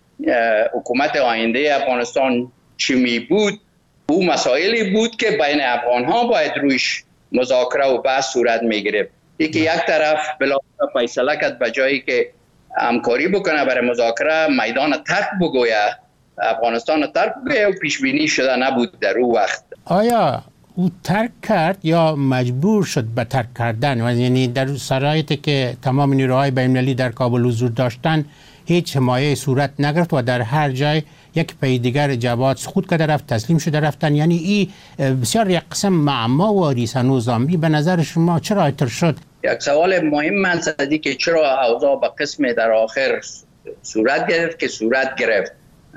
حکومت آینده افغانستان چی می بود، او مسائلی بود که بین افغان ها باید رویش مذاکره و بحث صورت می گرفت. یکی یک طرف بلافاصله فیصله کرد به جایی که همکاری بکنه برای مذاکره میدان ترک بگویه، افغانستان ترک بگویه و پیش بینی شده نبود در اون وقت. آیا او ترک کرد یا مجبور شد به ترک کردن؟ یعنی در شرایطی که تمام نیروهای بین‌المللی در کابل حضور داشتن هیچ حمایه صورت نگرفت و در هر جای یک پی دیگر جواد سقوط کرده رفت، تسلیم شده رفتن. یعنی این بسیار یک قسم معما و ریسن و زامبی. به نظر شما چرا اینطور شد؟ یک سوال مهم من صدی که چرا اوضاع به قسم در آخر صورت گرفت که صورت گرفت.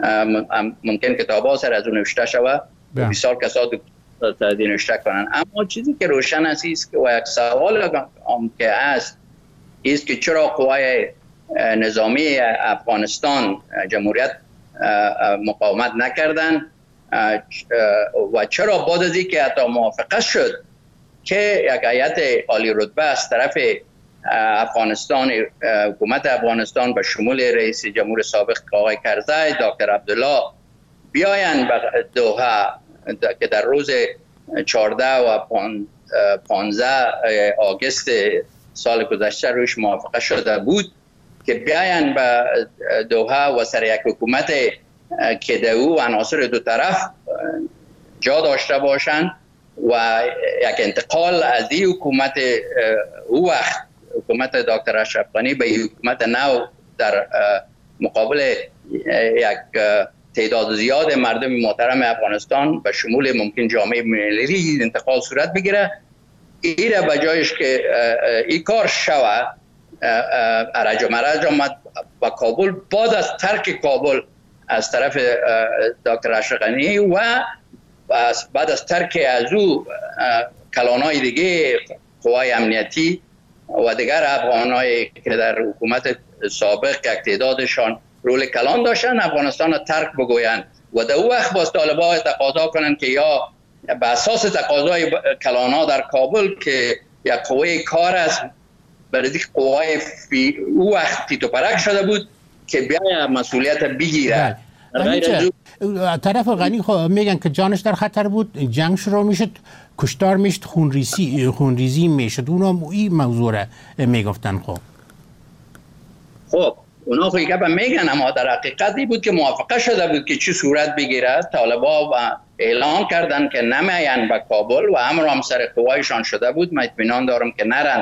ممکن کتاب‌ها سر از اون نوشته شود، بسیار کسا نوشته کنن، اما چیزی که روشن است است که و یک سوال هم که است است که چرا قوای نظامی افغانستان جمهوریت مقاومت نکردن و چرا بعد از اینکه حتی موافقه شد که یک هیئت عالی رتبه از طرف افغانستان حکومت افغانستان به شمول رئیس جمهور سابق آقای کرزی، دکتر عبدالله بیاین به دوحه که در روز چهارده و پانزده آگوست سال گذشته روش موافقه شده بود که بیاین به دوحه و سر یک حکومت که در او عناصر دو طرف جا داشته باشند و یک انتقال از این حکومت او وقت حکومت دکتر اشرف غنی به حکومت نو در مقابل یک تعداد زیاد مردم محترم افغانستان به شمول ممکن جامعه ملی انتقال صورت بگیره. این را بجایش که این کار شوه ارج و مرج آمد با کابل بعد از ترک کابل از طرف دکتر اشرف غنی و بعد از ترک از او کلانهای دیگه قوای امنیتی و دیگر افغانایی که در حکومت سابق یک تعدادشان رول کلان داشتن افغانستان را ترک بگویند و در او وقت باز طالبان تقاضا کنند که یا به اساس تقاضای کلانا در کابل که یک قوه کار است برای قوای فی او وقت تیتو پرک شده بود که بیاید مسئولیت بگیره. طرف غنی خب میگن که جانش در خطر بود، جنگ شروع میشد، کشتار میشد، خونریزی خونریزی میشد. اونا این موضوع را میگفتن. خب خب اونا خیلی که میگن، اما در حقیقتی بود که موافقه شده بود که چی صورت بگیره. طالبا و اعلام کردن که نمیاین به کابل و امر هم سر قوایشان شده بود. من اطمینان دارم که نرن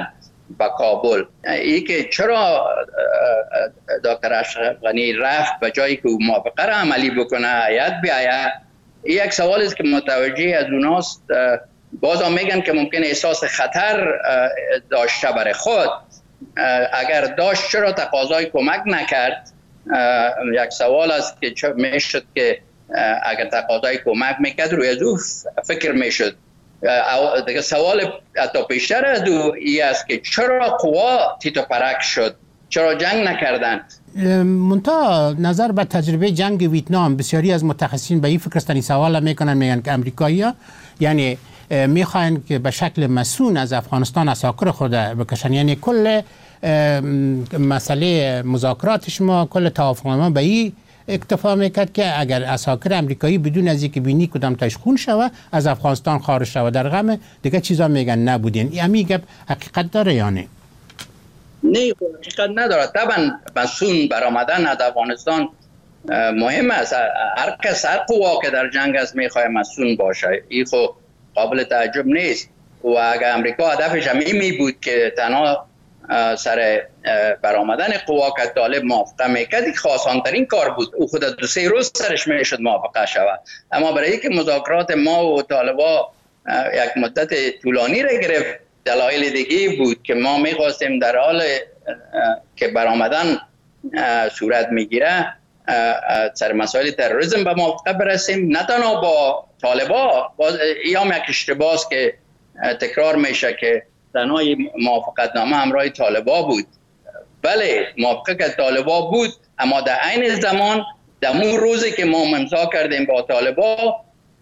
به کابل. ای که چرا دکتر اشرف غنی رفت به جایی که او موافقه را عملی بکنه هیئت بیاید، این یک سوال است که متوجه از اوناست. باز هم میگن که ممکن احساس خطر داشته برای خود، اگر داشت چرا تقاضای کمک نکرد؟ یک سوال است که میشد که اگر تقاضای کمک میکرد روی از او فکر میشد. دیگه سوال حتی پیشتر از او ای است که چرا قوا تیت و پرک شد، چرا جنگ نکردن؟ منتها نظر به تجربه جنگ ویتنام بسیاری از متخصصین به این فکر هستند، سوال میکنن، میگن که امریکایی‌ها یعنی میخواین که به شکل مسون از افغانستان اساکر خود بکشن، یعنی کل مسئله مذاکرات شما، کل توافق ما به این اکتفا میکرد که اگر اساکر امریکایی بدون از اینکه بینی کدام تاش خون شوه از افغانستان خارج شوه در غم دیگه چیزا میگن نبودین. این گپ حقیقت داره یا نه؟ نه حقیقت نداره. طبعا مسون برآمدن از افغانستان مهم است. هر کس هر قوا که در جنگ است میخواد مسون باشه، این خو قابل تعجب نیست. و اگر امریکا هدفش همین می بود که تنها سر برآمدن قوا که طالب موافقه میکرد، خاصانترین کار بود، او خود دو سه روز سرش میشد موافقه شود. اما برای اینکه مذاکرات ما و طالبا یک مدت طولانی را گرفت، دلایل دیگه بود که ما میخواستیم در حال که برآمدن صورت میگیره سر مسائل تروریسم به موافقه برسیم، نه تنها با طالبا. این هم یک اشتباه است که تکرار میشه که تنها موافقت نامه همراه طالبا بود. بله موافقه که طالبا بود، اما در عین زمان در اون روزی که ما امضا کردیم با طالبا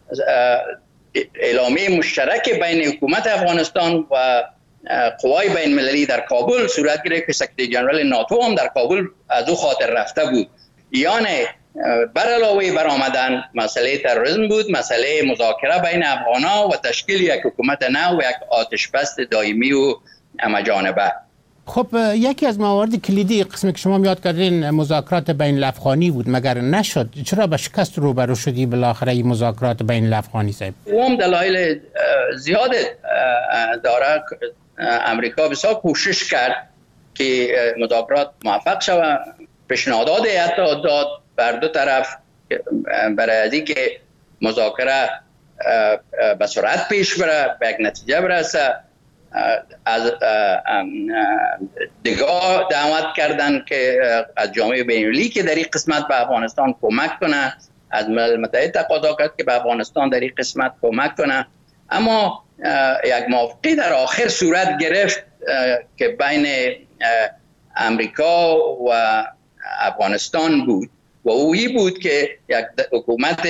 اعلامیه مشترک بین حکومت افغانستان و قوای بین المللی در کابل صورت گرفت که سکرتری جنرال ناتو هم در کابل از او خاطر رفته بود. یعنی بر علاوه برآمدن مسئله تروریسم بود، مسئله مذاکره بین افغان‌ها و تشکیل یک حکومت نو و یک آتشبست دائمی و همه‌جانبه. خب یکی از موارد کلیدی قسمی که شما یاد کردین مذاکرات بین الافغانی بود، مگر نشد؟ چرا به شکست روبرو شدی بالاخره این مذاکرات بین الافغانی صاحب؟ اون دلایل زیاد داره. امریکا بسیار کوشش کرد که مذاکرات موفق شود، پیشنهادات حتی داد بر دو طرف برای اینکه مذاکره به سرعت پیش بره، به یک نتیجه برسه. از دیگه دعوت کردن که از جامعه بین‌المللی که در این قسمت به افغانستان کمک کنه، از ملل متحد تقاضا کرد که به افغانستان در این قسمت کمک کنه. اما یک موافقه در آخر صورت گرفت که بین امریکا و افغانستان بود و اویی بود که یک حکومت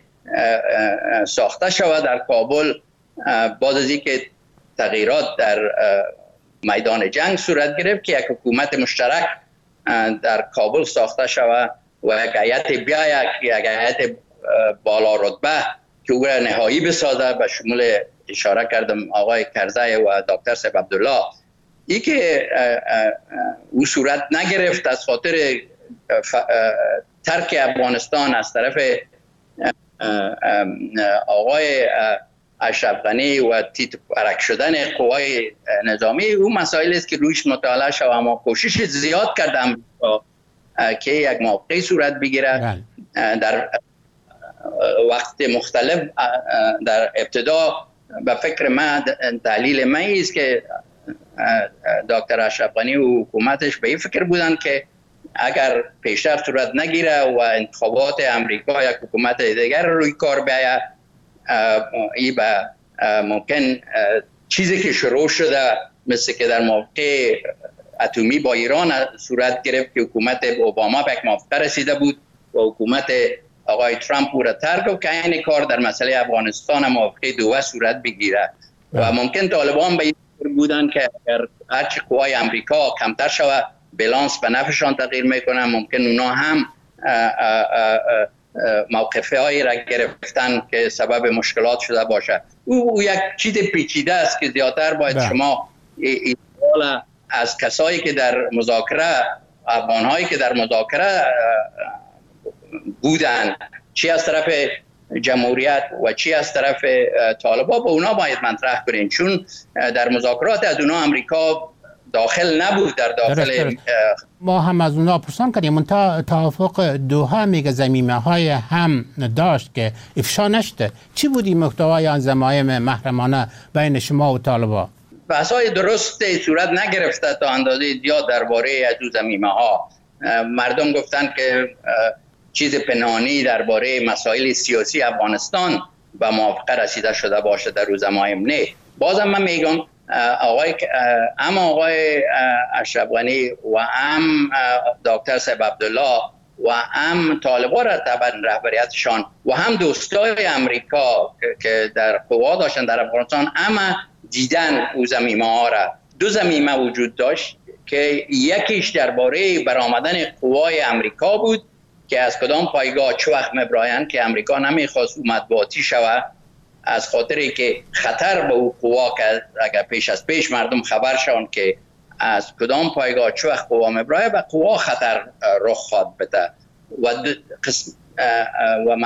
ساخته شود در کابل بعد از اینکه تغییرات در میدان جنگ صورت گرفت، که یک حکومت مشترک در کابل ساخته شود و یک هیئت بیاید، یک هیئت بالا رتبه که او را نهایی بسازه، به شمول اشاره کردم آقای کرزی و دکتر سیف عبدالله. ای که او صورت نگرفت از خاطر ترک افغانستان از طرف آقای اشرف غنی و تیت پرک شدن قوای نظامی، او مسائل است که رویش مطالعه شد. اما کوشش زیاد کردم که یک موقعی صورت بگیره. در وقت مختلف در ابتدا به فکر من دلیل من است که دکتر اشرف غنی و حکومتش به این فکر بودن که اگر پیشرفت صورت نگیره و انتخابات امریکا یک حکومت دیگر روی کار بیاید، این به ممکن چیزی که شروع شده مثل که در موقع اتمی با ایران صورت گرفت که حکومت اوباما به یک موافقه رسیده بود و حکومت آقای ترامپ او را ترک و که این کار در مسئله افغانستان موافقه دوه صورت بگیره. و ممکن طالبان به این فکر بودن که اگر هرچی قوای امریکا کمتر شود بالانس به نفعشان تغییر میکنه، ممکن اونا هم موقفه هایی را گرفتن که سبب مشکلات شده باشه. او, او یک چیز پیچیده است که زیادتر باید ده. شما این از کسایی که در مذاکره، افغان‌هایی که در مذاکره بودن، چی از طرف جمهوریت و چی از طرف طالبان، با اونا باید مطرح کنین، چون در مذاکرات از اونا امریکا داخل نبود در داخل درست درست. ما هم از اونا پرسان کردیم منتها توافق دوحه میگه زمینه های هم داشت که افشا نشده. چی بودی محتوای آن ضمایم محرمانه بین شما و طالبان؟ بحث‌های درست صورت نگرفته تا اندازه زیاد درباره از او ضمیمه ها. مردم گفتن که چیز پنهانی درباره مسائل سیاسی افغانستان به موافقه رسیده شده باشه در او ضمایم نه. بازم من میگم آقای ام آقای اشرف غنی و ام دکتر صاحب عبدالله و هم طالبان را طبعا رهبریتشان و هم دوستای امریکا که در قوا داشتن در افغانستان اما دیدن او ضمیمه ها را. دو ضمیمه وجود داشت که یکیش درباره برآمدن قوای امریکا بود که از کدام پایگاه چه وقت میبراین که امریکا نمیخواست مطبوعاتی شود از خاطری که خطر به او قوا که اگر پیش از پیش مردم خبر شون که از کدام پایگاه چه وقت قوا میبرای و قوا خطر رخ خواهد بده. و قسم و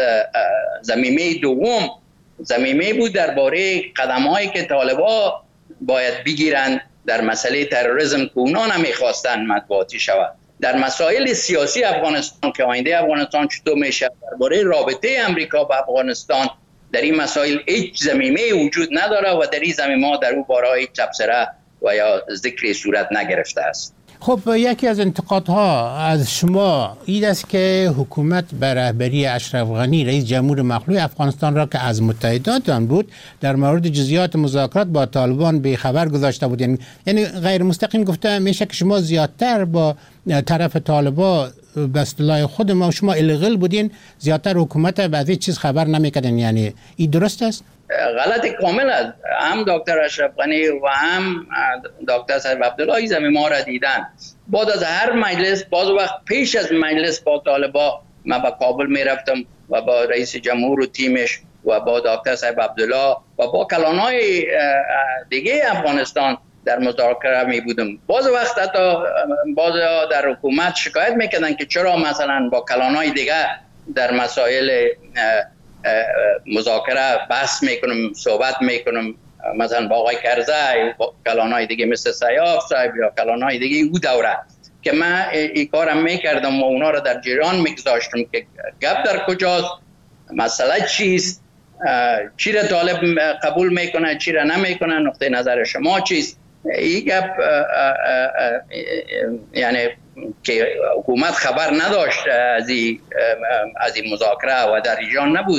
ضمیمه دوم ضمیمه بود درباره قدم‌هایی که طالبان باید بگیرند در مسئله تروریسم که اونا نمیخواستن مطبوعاتی شود. در مسائل سیاسی افغانستان که آینده افغانستان چطور میشه، درباره رابطه امریکا با افغانستان، در این مسائل هیچ ضمیمه وجود نداره و در این ضمیمه در او باره هیچ تبصره و یا ذکر صورت نگرفته است. خب یکی از انتقادها از شما این است که حکومت به رهبری اشرف غنی رئیس جمهور مخلوع افغانستان را که از متحدات آن بود در مورد جزئیات مذاکرات با طالبان به خبر گذاشته بود. یعنی یعنی غیر مستقیم گفته میشه که شما زیادتر با طرف طالبان به اصطلاح خود ما شما الغل بودین، زیادتر حکومت بعضی چیز خبر نمیکردن. یعنی این درست است؟ غلط کامل است. هم دکتر اشرف غنی و هم دکتر صاحب عبدالله زمین ما را دیدن. بعد از هر مجلس، بعض وقت پیش از مجلس با طالبا من به کابل می رفتم و با رئیس جمهور و تیمش و با دکتر صاحب عبدالله و با کلانهای دیگه افغانستان در مذاکره می بودم. بعض وقت حتی بعض در حکومت شکایت میکردن که چرا مثلا با کلانهای دیگه در مسائل مذاکره بحث میکنم، صحبت میکنم، مثلا با آقای کرزی، با کلانهای دیگه مثل سیاف صاحب یا کلانهای دیگه او دوره که من این کارم میکردم و اونا رو در جریان میگذاشتم که گپ در کجاست، مسئله چیست، چی را طالب قبول میکنه، چی را نمیکنه، نقطه نظر شما چیست. این گپ یعنی که حکومت خبر نداشت از این از این مذاکره و در ایران نبود،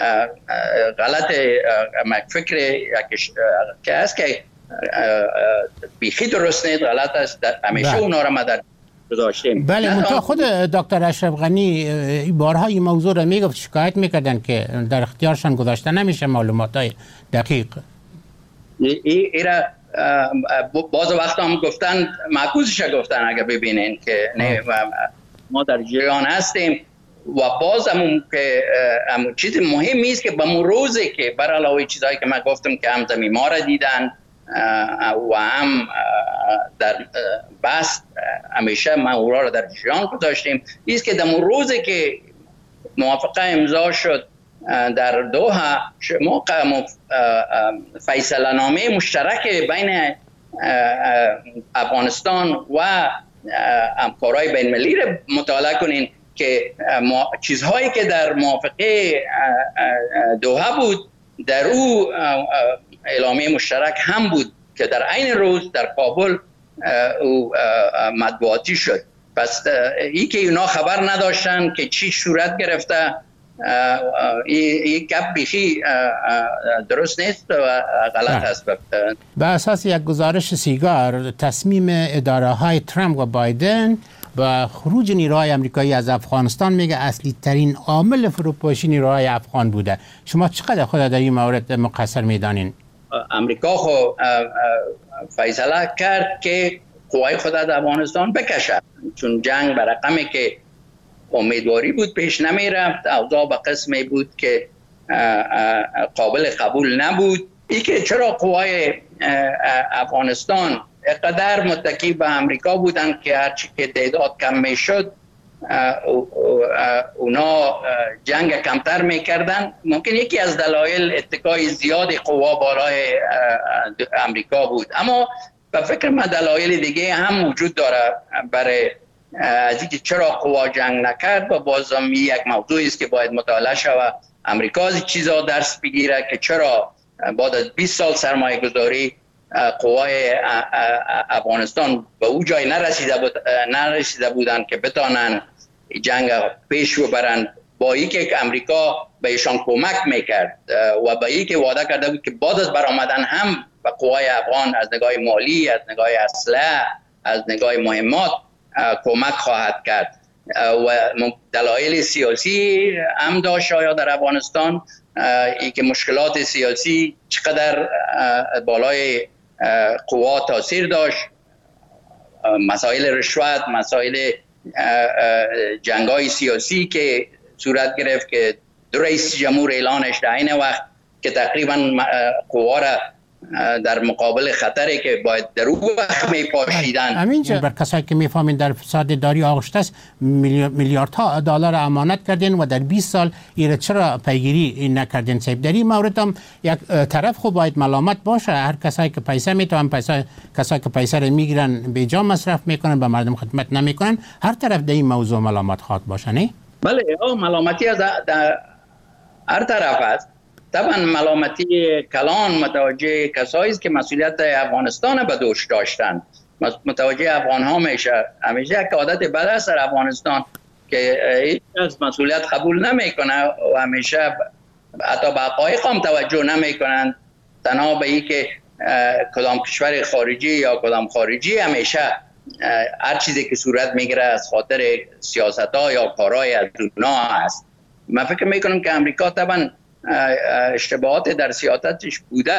غلط فکر که است که بیخی درست نیست، غلط است. همیشه اونا را ما در گذاشتیم. بله منتها خود دکتر اشرف غنی بارها این موضوع را میگفت، شکایت میکردن که در اختیارشان گذاشته نمیشه معلومات های دقیق. این را باز وقت هم گفتن، معکوسش گفتن اگر ببینین که نه ما در جریان هستیم و باز هم که هم چیز مهمی است که به روزی که بر علاوه چیزایی که من گفتم که هم زمین ما را دیدن و هم در بحث همیشه ما اورا را در جریان گذاشتیم، است که در روزی که موافقه امضا شد در دوحه موقع فیصله نامه مشترک بین افغانستان و همکارای بین المللی را مطالعه کنین که چیزهایی که در موافقه دوحه بود در او اعلامیه مشترک هم بود که در عین روز در کابل او مطبوعاتی شد. پس ای که اونا خبر نداشتن که چی صورت گرفته، این گپ بیخی درست نیست و غلط است. به اساس یک گزارش سیگار، تصمیم اداره های ترامپ و بایدن و خروج نیروهای امریکایی از افغانستان میگه اصلی ترین عامل فروپاشی نیروهای افغان بوده. شما چقدر خود در این مورد مقصر میدانین؟ امریکا خو فیصله کرد که قوای خود از افغانستان بکشه، چون جنگ به رقمی که امیدواری بود پیش نمی رفت، اوضاع به قسمی بود که قابل قبول نبود. ای که چرا قوای افغانستان اقدر متکی به امریکا بودن که هرچی که تعداد کم می شد اونا جنگ کمتر می کردن. ممکن یکی از دلایل اتکای زیاد قوا بالای امریکا بود، اما به فکر من دلایل دیگه هم وجود داره برای از اینکه چرا قوا جنگ نکرد و بازم یک موضوعی است که باید مطالعه شود. امریکا از چیزا درس بگیره که چرا بعد از بیست سال سرمایه گذاری قوای افغانستان به او جای نرسیده بود نرسیده بودند که بتانن جنگ پیش ببرن، با اینکه امریکا به ایشان کمک میکرد و با اینکه وعده کرده بود که بعد از برآمدن هم به قوای افغان از نگاه مالی، از نگاه اسلحه، از نگاه مهمات کمک خواهد کرد و دلایل سیاسی هم داشت شاید در افغانستان، ای که مشکلات سیاسی چقدر بالای قوا تاثیر داشت، مسائل رشوت، مسائل جنگای سیاسی که صورت گرفت که دو رئیس جمهور اعلانش در این وقت که تقریبا قوا را در مقابل خطری که باید در اون وقت می پاشیدن. همینجا بر کسایی که میفهمین در فساد داری آغشته است میلیاردها دلار امانت کردین و در بیست سال ایره چرا پیگیری نکردین؟ صاحب در این مورد هم یک طرف خو باید ملامت باشه. هر کسایی که پیسه میتونن پیسه کسایی که پیسه رو میگیرن به جا مصرف میکنن به مردم خدمت نمیکنن، هر طرف در این موضوع ملامت خواد باشه. نه بله، ملامتی از هر طرف است. طبعا ملامتی کلان متوجه کسایی است که مسئولیت افغانستان به دوش داشتن، متوجه افغان ها میشه. همیشه یک عادت بد است در افغانستان که هیچ از مسئولیت قبول نمیکنه و همیشه حتی به حقایق هم توجه نمیکنن، تنها به این که کدام کشور خارجی یا کدام خارجی همیشه هر چیزی که صورت میگیره از خاطر سیاست ها یا کارهای از اونا است. من فکر میکنم که امریکا طبعا اشتباهات در سیاستش بوده،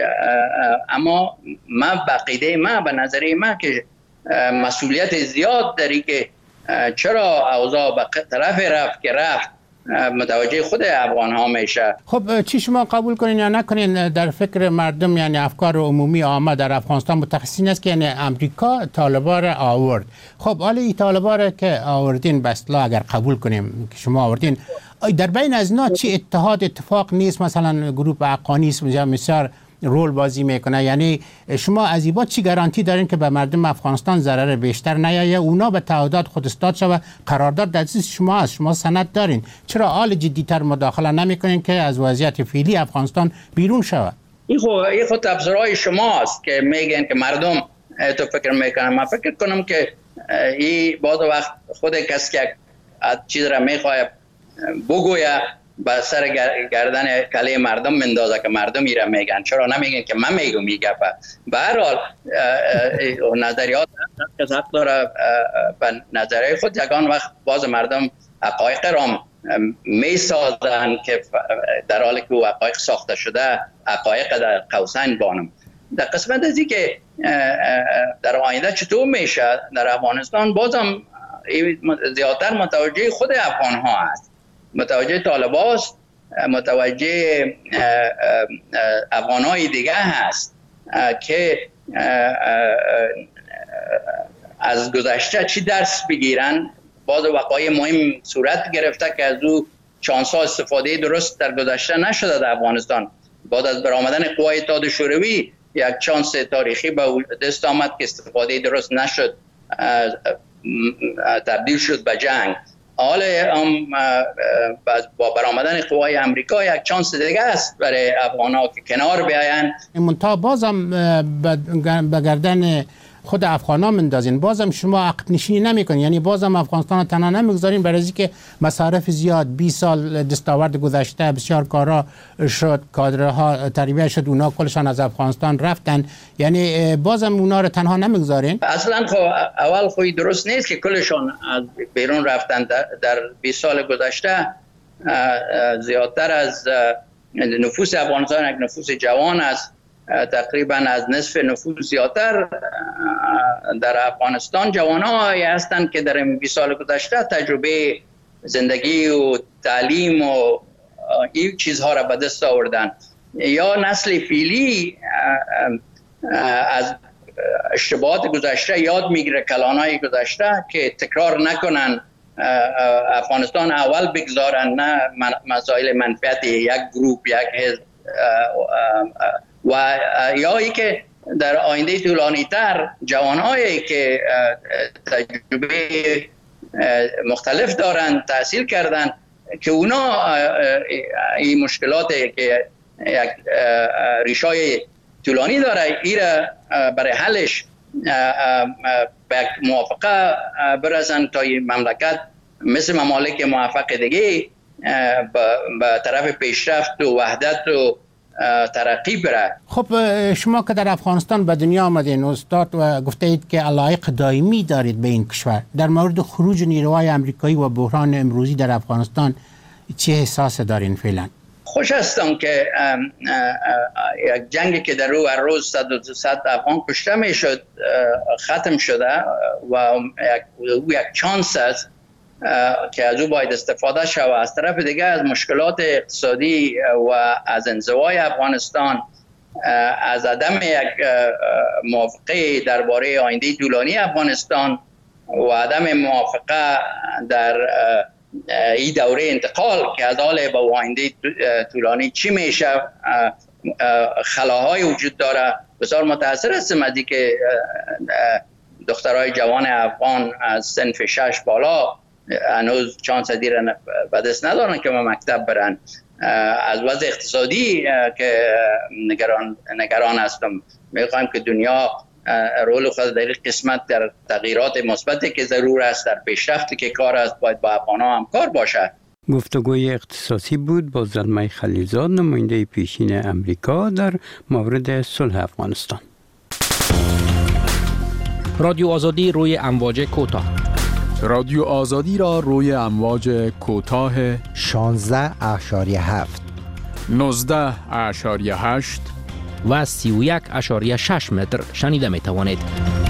اما من بقیده من به نظری من که مسئولیت زیاد داری که چرا اوضاع به طرف رفت که رفت متوجه خود افغان ها میشه. خب چی شما قبول کنین یا نکنین در فکر مردم یعنی افکار عمومی عامه در افغانستان متخصصین است که یعنی امریکا طالبان را آورد. خب حالا این طالبان را که آوردین به اصطلاح اگر قبول کنیم که شما آوردین، در بین از اینا چی اتحاد اتفاق نیست؟ مثلا گروه حقانی است بسیار رول بازی میکنه، یعنی شما از ایبا چی گارانتی دارین که به مردم افغانستان ضرر بیشتر نیایه؟ اونا به تعهدات خود استاد شوه، قرارداد در دست شما است، شما سند دارین، چرا حال جدیتر مداخله نمیکنین که از وضعیت فعلی افغانستان بیرون شوه؟ این خود این خود تبصره‌های شماست که میگن که مردم تو فکر میکنن. من فکر کنم که این بعض وقت خود کسی که چیز را میخواد بگویه به سر گردن کله مردم مندازه که مردم میره میگن، چرا نمیگن که من میگم میگه. به هر حال نظریات کس حق داره به نظریه خود یگان وقت باز مردم حقایق را میسازن که در حالی که حقایق ساخته شده حقایق در قوسین بانم. در قسمت ازی که در آینده چطور میشه در افغانستان بازم زیادتر متوجه خود افغان ها است، متوجه طالبان است، متوجه افغان های دیگه هست که از گذشته چی درس بگیرن. بعض وقایع مهم صورت گرفته که از او چانس‌ها استفاده درست در گذشته نشده در افغانستان. بعد از برآمدن قوای اتحاد شوروی یک چانس تاریخی به دست آمد که استفاده درست نشد، تبدیل شد به جنگ. حال هم با برآمدن قوای امریکا یک چانس دیگه است برای افغان‌ها که کنار بیاین. منتها بازم به گردن خود افغان‌ها مندازین، بازم شما عقب نشینی نمی‌کنین، یعنی بازم افغانستان رو تنها نمی‌گذارین برای اینکه مصارف زیاد بیست سال دستاورد گذشته بسیار کارا شد، کادرها تربیت شد، اونا کلشان از افغانستان رفتن، یعنی بازم اونا رو تنها نمی‌گذارین؟ اصلا خب اول خوی درست نیست که کلشان از بیرون رفتن. در بیست سال گذشته زیادتر از نفوس افغانستان یک نفوس جوان است، تقریبا از نصف نفوس زیادتر در افغانستان جوانایی هستند که در بیست سال گذشته تجربه زندگی و تعلیم و این چیزها را به دست آوردن. یا نسل فعلی از اشتباهات گذشته یاد میگیره، کلانهای گذشته که تکرار نکنن، افغانستان اول بگذارن، نه مسائل منفعت یک گروپ یک حزب، و یا ای که در آینده طولانی تر جوانهایی که تجربه مختلف دارن تحصیل کردن که اونا این مشکلات که یک ریشای طولانی داره ایره برای حلش به موافقه برسن تا این مملکت مثل ممالک موفق دیگه به طرف پیشرفت و وحدت و ترقی بره. خب شما که در افغانستان به دنیا آمدین استاد و گفته اید که علایق دائمی دارید به این کشور، در مورد خروج نیروهای آمریکایی و بحران امروزی در افغانستان چه احساس دارین فعلا؟ خوش هستم که یک جنگی که در رو هر روز صد و صد افغان کشته می شد ختم شده و یک چانس است که از او باید استفاده شود. از طرف دیگه از مشکلات اقتصادی و از انزوای افغانستان، از عدم یک موافقه درباره آینده طولانی افغانستان و عدم موافقه در این دوره انتقال که از حال به آینده طولانی چی میشه، خلاهای وجود داره. بسیار متاثر هستم از که دخترای جوان افغان از صنف شش بالا هنوز چانس دیر به دست ندارن که ما مکتب برن. از وضع اقتصادی که نگران نگران هستم. میخوایم که دنیا رول خود در قسمت در تغییرات مثبتی که ضرور است در پیشرفتی که کار است باید با افغان‌ها همکار باشد. گفتگوی اختصاصی بود با زلمه خلیلزاد، نماینده پیشین امریکا در مورد صلح افغانستان. رادیو آزادی روی امواج کوتاه. رادیو آزادی را روی امواج کوتاه شانزده اشاریه هفت، نوزده اشاریه هشت و سی و یک اشاریه شش متر شنیده می توانید.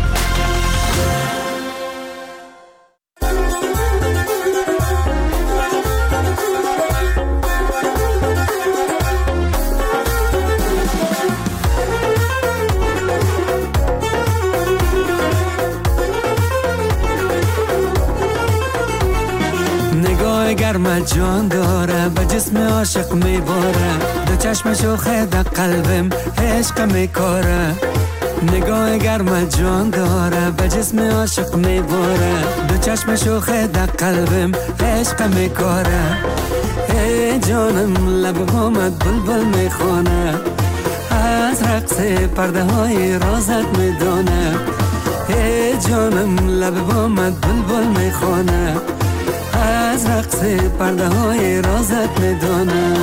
گرم جان داره به جسم عاشق میباره، دو چشم شوخه در قلبم عشق میکاره. نگاه گرم جان داره به جسم عاشق میباره، دو چشم شوخه در قلبم عشق میکاره. ای جانم لب بامت بلبل میخونه، از رقص پرده های رازت میدونه. ای جانم لب بامت بلبل میخونه، از رقص پرده های رازت میدونه.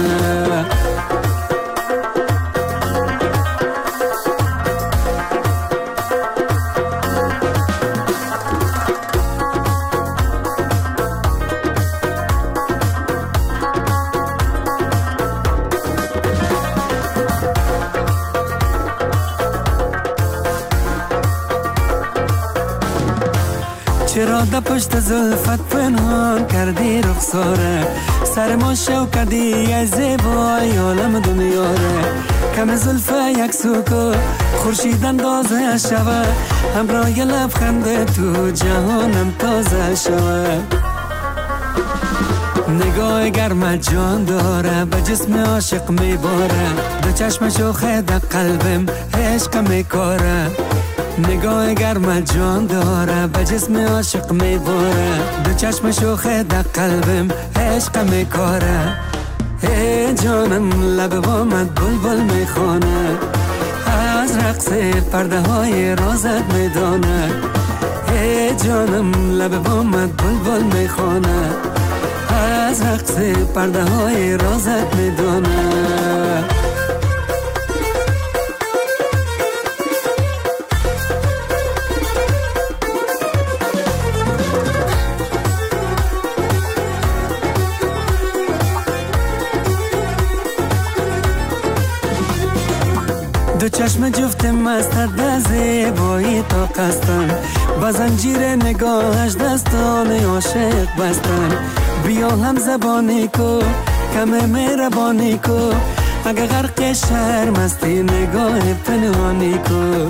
چرا در پشت زلفت پنهان کردی رخساره، سر ما شو کردی ای زیبای عالم دنیاره. کم زلفه یک سوکو خورشید اندازه شوه، همراه لبخند تو جهانم تازه شوه. نگاه گرم جان داره به جسم عاشق میباره، دو چشم شوخه در قلبم عشق میکاره. نگاه گرم جان داره به جسم عاشق میباره، دو چشم شوخه در قلبم عشق میکاره. ای جانم لب بامت بلبل میخونه، از رقص پرده های رازت میدونه. ای جانم لب بامت بلبل میخونه، از رقص پرده های رازت میدونه. دو چشم جفت مستت به زیبایی تا قستن، با زنجیر نگاهش دستان عاشق بستن. بیا هم زبانی کو کم مهربانی کو، اگه غرق شرم استی نگاه پنهانی کو.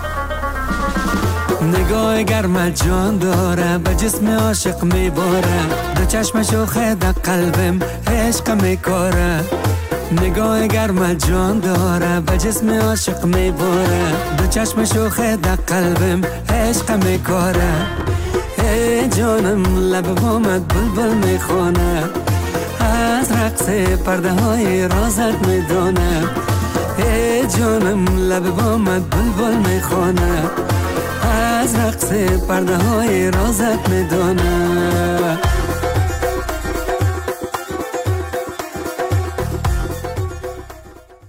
نگاه گرم جان داره به جسم عاشق میباره، دو چشم شوخه در قلبم عشق میکاره. نگاه گرم جان داره به جسم عاشق میباره دو چشم شوخه در قلبم عشق میکاره ای جانم لب بامت بلبل میخونه از رقص پرده های رازت میدونه ای جانم لب بامت بلبل میخونه از رقص پرده های رازت میدونه